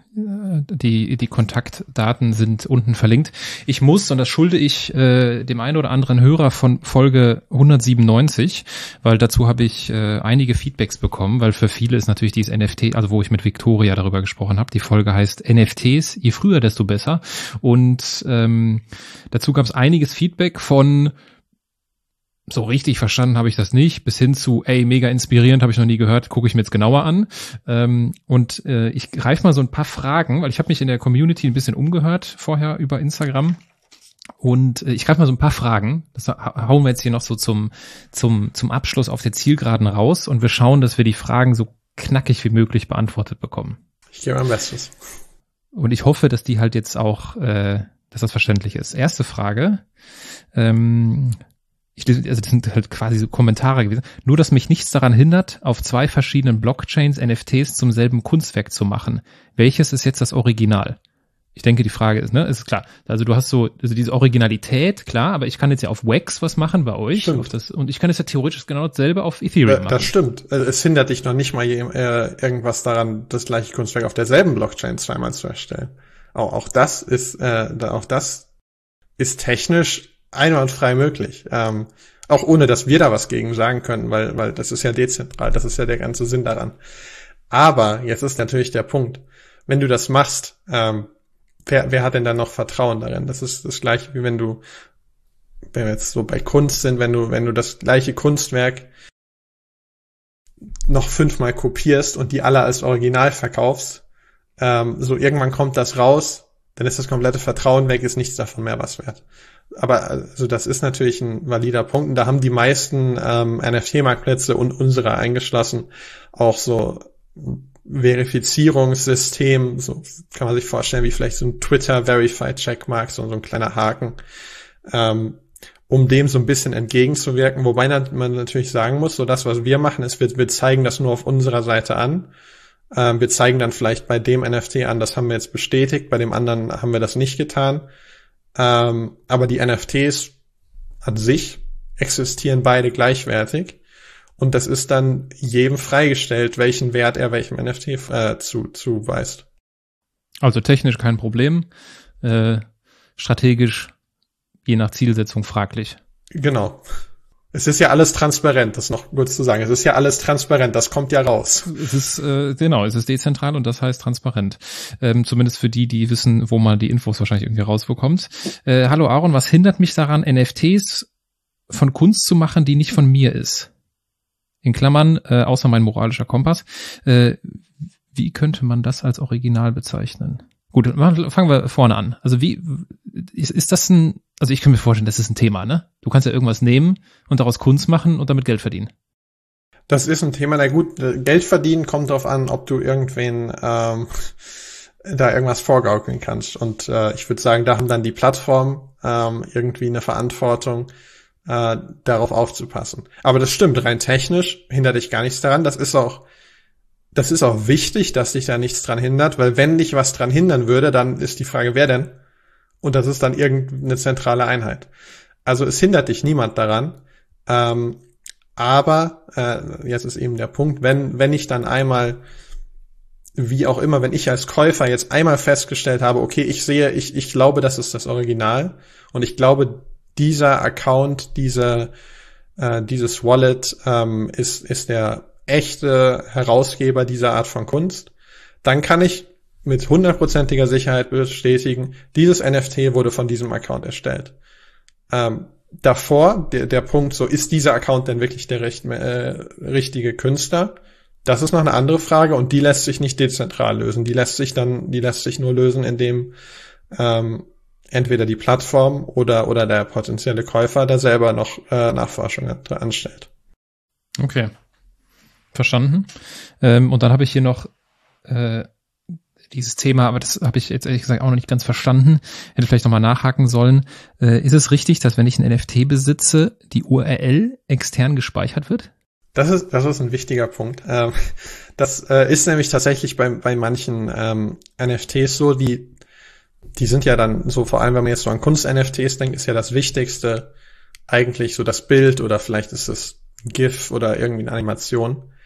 Speaker 3: Die Kontaktdaten sind unten verlinkt. Ich muss, und das schulde ich dem einen oder anderen Hörer von Folge 197, weil dazu habe ich einige Feedbacks bekommen, weil für viele ist natürlich dieses NFT, also wo ich mit Victoria darüber gesprochen habe, die Folge heißt NFTs, je früher, desto besser. Und dazu gab es einiges Feedback von so richtig verstanden habe ich das nicht, bis hin zu, mega inspirierend, habe ich noch nie gehört, gucke ich mir jetzt genauer an. Ich greife mal so ein paar Fragen, weil ich habe mich in der Community ein bisschen umgehört vorher über Instagram. Und ich greife mal so ein paar Fragen, das hauen wir jetzt hier noch so zum Abschluss auf der Zielgeraden raus und wir schauen, dass wir die Fragen so knackig wie möglich beantwortet bekommen.
Speaker 1: Ich gebe mein Bestes.
Speaker 3: Und ich hoffe, dass die halt jetzt auch, dass das verständlich ist. Erste Frage, das sind halt quasi so Kommentare gewesen. Nur, dass mich nichts daran hindert, auf 2 verschiedenen Blockchains NFTs zum selben Kunstwerk zu machen. Welches ist jetzt das Original? Ich denke, die Frage ist klar. Also du hast also diese Originalität, klar, aber ich kann jetzt ja auf Wax was machen bei euch. Und ich kann jetzt ja theoretisch genau dasselbe auf Ethereum machen.
Speaker 1: Das stimmt. Es hindert dich noch nicht mal irgendwas daran, das gleiche Kunstwerk auf derselben Blockchain zweimal zu erstellen. Auch das ist technisch einwandfrei möglich. Auch ohne, dass wir da was gegen sagen können, weil das ist ja dezentral, das ist ja der ganze Sinn daran. Aber jetzt ist natürlich der Punkt, wenn du das machst, wer hat denn dann noch Vertrauen darin? Das ist das Gleiche, wie wenn wir jetzt so bei Kunst sind, wenn du das gleiche Kunstwerk noch 5-mal kopierst und die alle als Original verkaufst, so irgendwann kommt das raus, dann ist das komplette Vertrauen weg, ist nichts davon mehr was wert. Aber also das ist natürlich ein valider Punkt. Und da haben die meisten NFT-Marktplätze und unsere eingeschlossen auch so Verifizierungssystem, so kann man sich vorstellen, wie vielleicht so ein Twitter-Verified-Checkmark, so ein kleiner Haken, um dem so ein bisschen entgegenzuwirken. Wobei man natürlich sagen muss, so das, was wir machen, ist, wir zeigen das nur auf unserer Seite an. Wir zeigen dann vielleicht bei dem NFT an, das haben wir jetzt bestätigt, bei dem anderen haben wir das nicht getan. Aber die NFTs an sich existieren beide gleichwertig und das ist dann jedem freigestellt, welchen Wert er welchem NFT zuweist.
Speaker 3: Also technisch kein Problem, strategisch je nach Zielsetzung fraglich.
Speaker 1: Genau. Es ist ja alles transparent, das noch kurz zu sagen. Es ist ja alles transparent, das kommt ja raus.
Speaker 3: Es ist es ist dezentral und das heißt transparent. Zumindest für die wissen, wo man die Infos wahrscheinlich irgendwie rausbekommt. Hallo Aaron, was hindert mich daran, NFTs von Kunst zu machen, die nicht von mir ist? In Klammern, außer mein moralischer Kompass. Wie könnte man das als Original bezeichnen? Gut, fangen wir vorne an. Also wie ist das also ich kann mir vorstellen, das ist ein Thema, ne? Du kannst ja irgendwas nehmen und daraus Kunst machen und damit Geld verdienen.
Speaker 1: Das ist ein Thema, gut, Geld verdienen kommt darauf an, ob du irgendwen da irgendwas vorgaukeln kannst. Und ich würde sagen, da haben dann die Plattformen irgendwie eine Verantwortung, darauf aufzupassen. Aber das stimmt, rein technisch hindert dich gar nichts daran. Das ist auch wichtig, dass dich da nichts dran hindert, weil wenn dich was dran hindern würde, dann ist die Frage, wer denn? Und das ist dann irgendeine zentrale Einheit. Also es hindert dich niemand daran. Aber jetzt ist eben der Punkt, wenn ich dann einmal, wie auch immer, wenn ich als Käufer jetzt einmal festgestellt habe, okay, ich glaube, das ist das Original und ich glaube, dieser Account, dieses Wallet ist der echte Herausgeber dieser Art von Kunst, dann kann ich mit 100%iger Sicherheit bestätigen, dieses NFT wurde von diesem Account erstellt. Davor, der Punkt, so ist dieser Account denn wirklich der richtige Künstler? Das ist noch eine andere Frage und die lässt sich nicht dezentral lösen. Die lässt sich nur lösen, indem entweder die Plattform oder der potenzielle Käufer da selber noch Nachforschung anstellt.
Speaker 3: Okay. Verstanden. Und dann habe ich hier noch dieses Thema, aber das habe ich jetzt ehrlich gesagt auch noch nicht ganz verstanden. Hätte vielleicht nochmal nachhaken sollen. Ist es richtig, dass wenn ich ein NFT besitze, die URL extern gespeichert wird?
Speaker 1: Das ist ein wichtiger Punkt. Das ist nämlich tatsächlich bei manchen NFTs so, die sind ja dann so, vor allem wenn man jetzt so an Kunst-NFTs denkt, ist ja das Wichtigste eigentlich so das Bild oder vielleicht ist es ein GIF oder irgendwie eine Animation.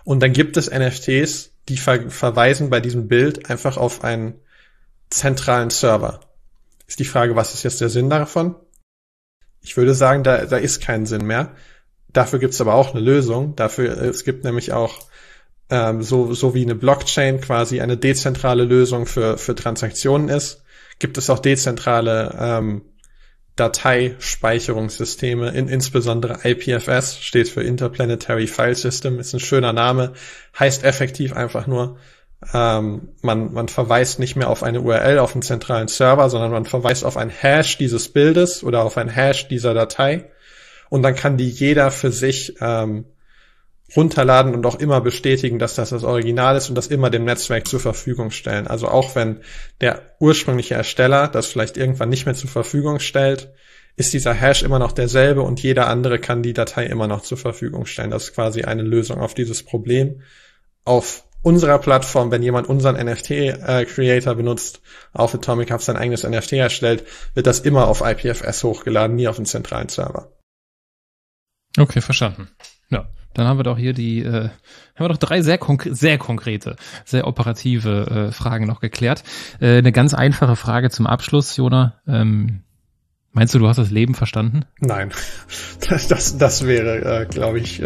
Speaker 1: Und dann gibt es NFTs, die verweisen bei diesem Bild einfach auf einen zentralen Server. Ist die Frage, was ist jetzt der Sinn davon? Ich würde sagen, da ist kein Sinn mehr. Dafür gibt's aber auch eine Lösung. Es gibt nämlich auch so wie eine Blockchain quasi eine dezentrale Lösung für Transaktionen ist, gibt es auch dezentrale Dateispeicherungssysteme, insbesondere IPFS, steht für Interplanetary File System, ist ein schöner Name, heißt effektiv einfach nur, man verweist nicht mehr auf eine URL, auf einen zentralen Server, sondern man verweist auf ein Hash dieses Bildes oder auf ein Hash dieser Datei und dann kann die jeder für sich runterladen und auch immer bestätigen, dass das Original ist und das immer dem Netzwerk zur Verfügung stellen. Also auch wenn der ursprüngliche Ersteller das vielleicht irgendwann nicht mehr zur Verfügung stellt, ist dieser Hash immer noch derselbe und jeder andere kann die Datei immer noch zur Verfügung stellen. Das ist quasi eine Lösung auf dieses Problem. Auf unserer Plattform, wenn jemand unseren NFT-Creator benutzt, auf Atomic Hub sein eigenes NFT erstellt, wird das immer auf IPFS hochgeladen, nie auf einen zentralen Server.
Speaker 3: Okay, verstanden. Ja. Dann haben wir doch hier haben wir doch 3 sehr konkrete, sehr operative Fragen noch geklärt. Eine ganz einfache Frage zum Abschluss, Jona. Meinst du hast das Leben verstanden?
Speaker 1: Nein, das wäre, glaube ich,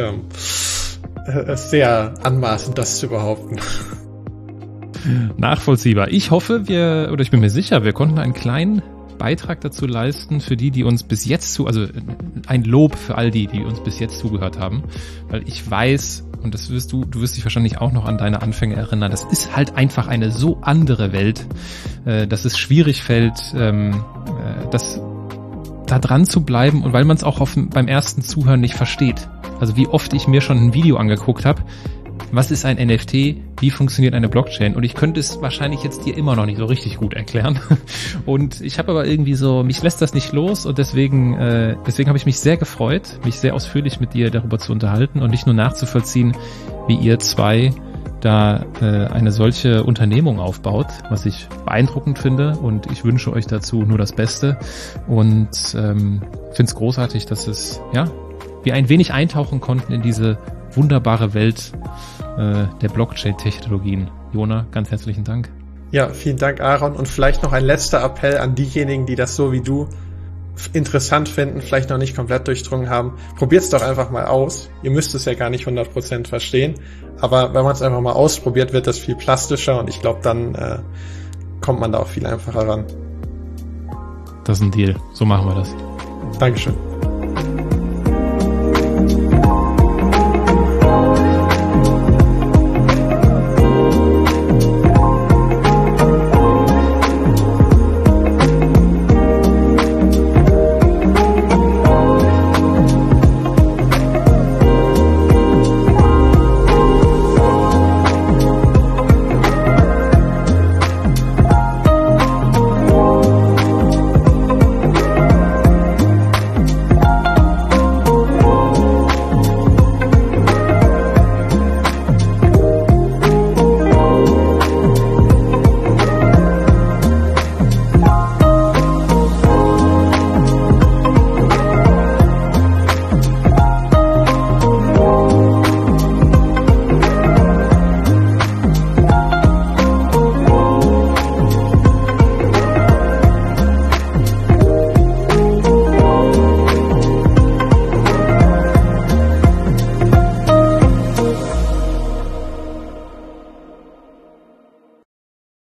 Speaker 1: sehr anmaßend, das zu behaupten.
Speaker 3: Nachvollziehbar. Ich hoffe, ich bin mir sicher, wir konnten einen kleinen Beitrag dazu leisten für die uns bis jetzt also ein Lob für all die uns bis jetzt zugehört haben, weil ich weiß, und das wirst du wirst dich wahrscheinlich auch noch an deine Anfänge erinnern, das ist halt einfach eine so andere Welt, dass es schwierig fällt, das da dran zu bleiben und weil man es auch beim ersten Zuhören nicht versteht. Also wie oft ich mir schon ein Video angeguckt habe, was ist ein NFT, wie funktioniert eine Blockchain und ich könnte es wahrscheinlich jetzt dir immer noch nicht so richtig gut erklären und ich habe aber irgendwie so, mich lässt das nicht los und deswegen habe ich mich sehr gefreut, mich sehr ausführlich mit dir darüber zu unterhalten und nicht nur nachzuvollziehen, wie ihr zwei da eine solche Unternehmung aufbaut, was ich beeindruckend finde und ich wünsche euch dazu nur das Beste und finde es großartig, dass wir ein wenig eintauchen konnten in diese wunderbare Welt der Blockchain-Technologien. Jona, ganz herzlichen Dank.
Speaker 1: Ja, vielen Dank, Aaron. Und vielleicht noch ein letzter Appell an diejenigen, die das so wie du interessant finden, vielleicht noch nicht komplett durchdrungen haben. Probiert's doch einfach mal aus. Ihr müsst es ja gar nicht 100% verstehen. Aber wenn man es einfach mal ausprobiert, wird das viel plastischer und ich glaube, dann kommt man da auch viel einfacher ran.
Speaker 3: Das ist ein Deal. So machen wir das.
Speaker 1: Dankeschön.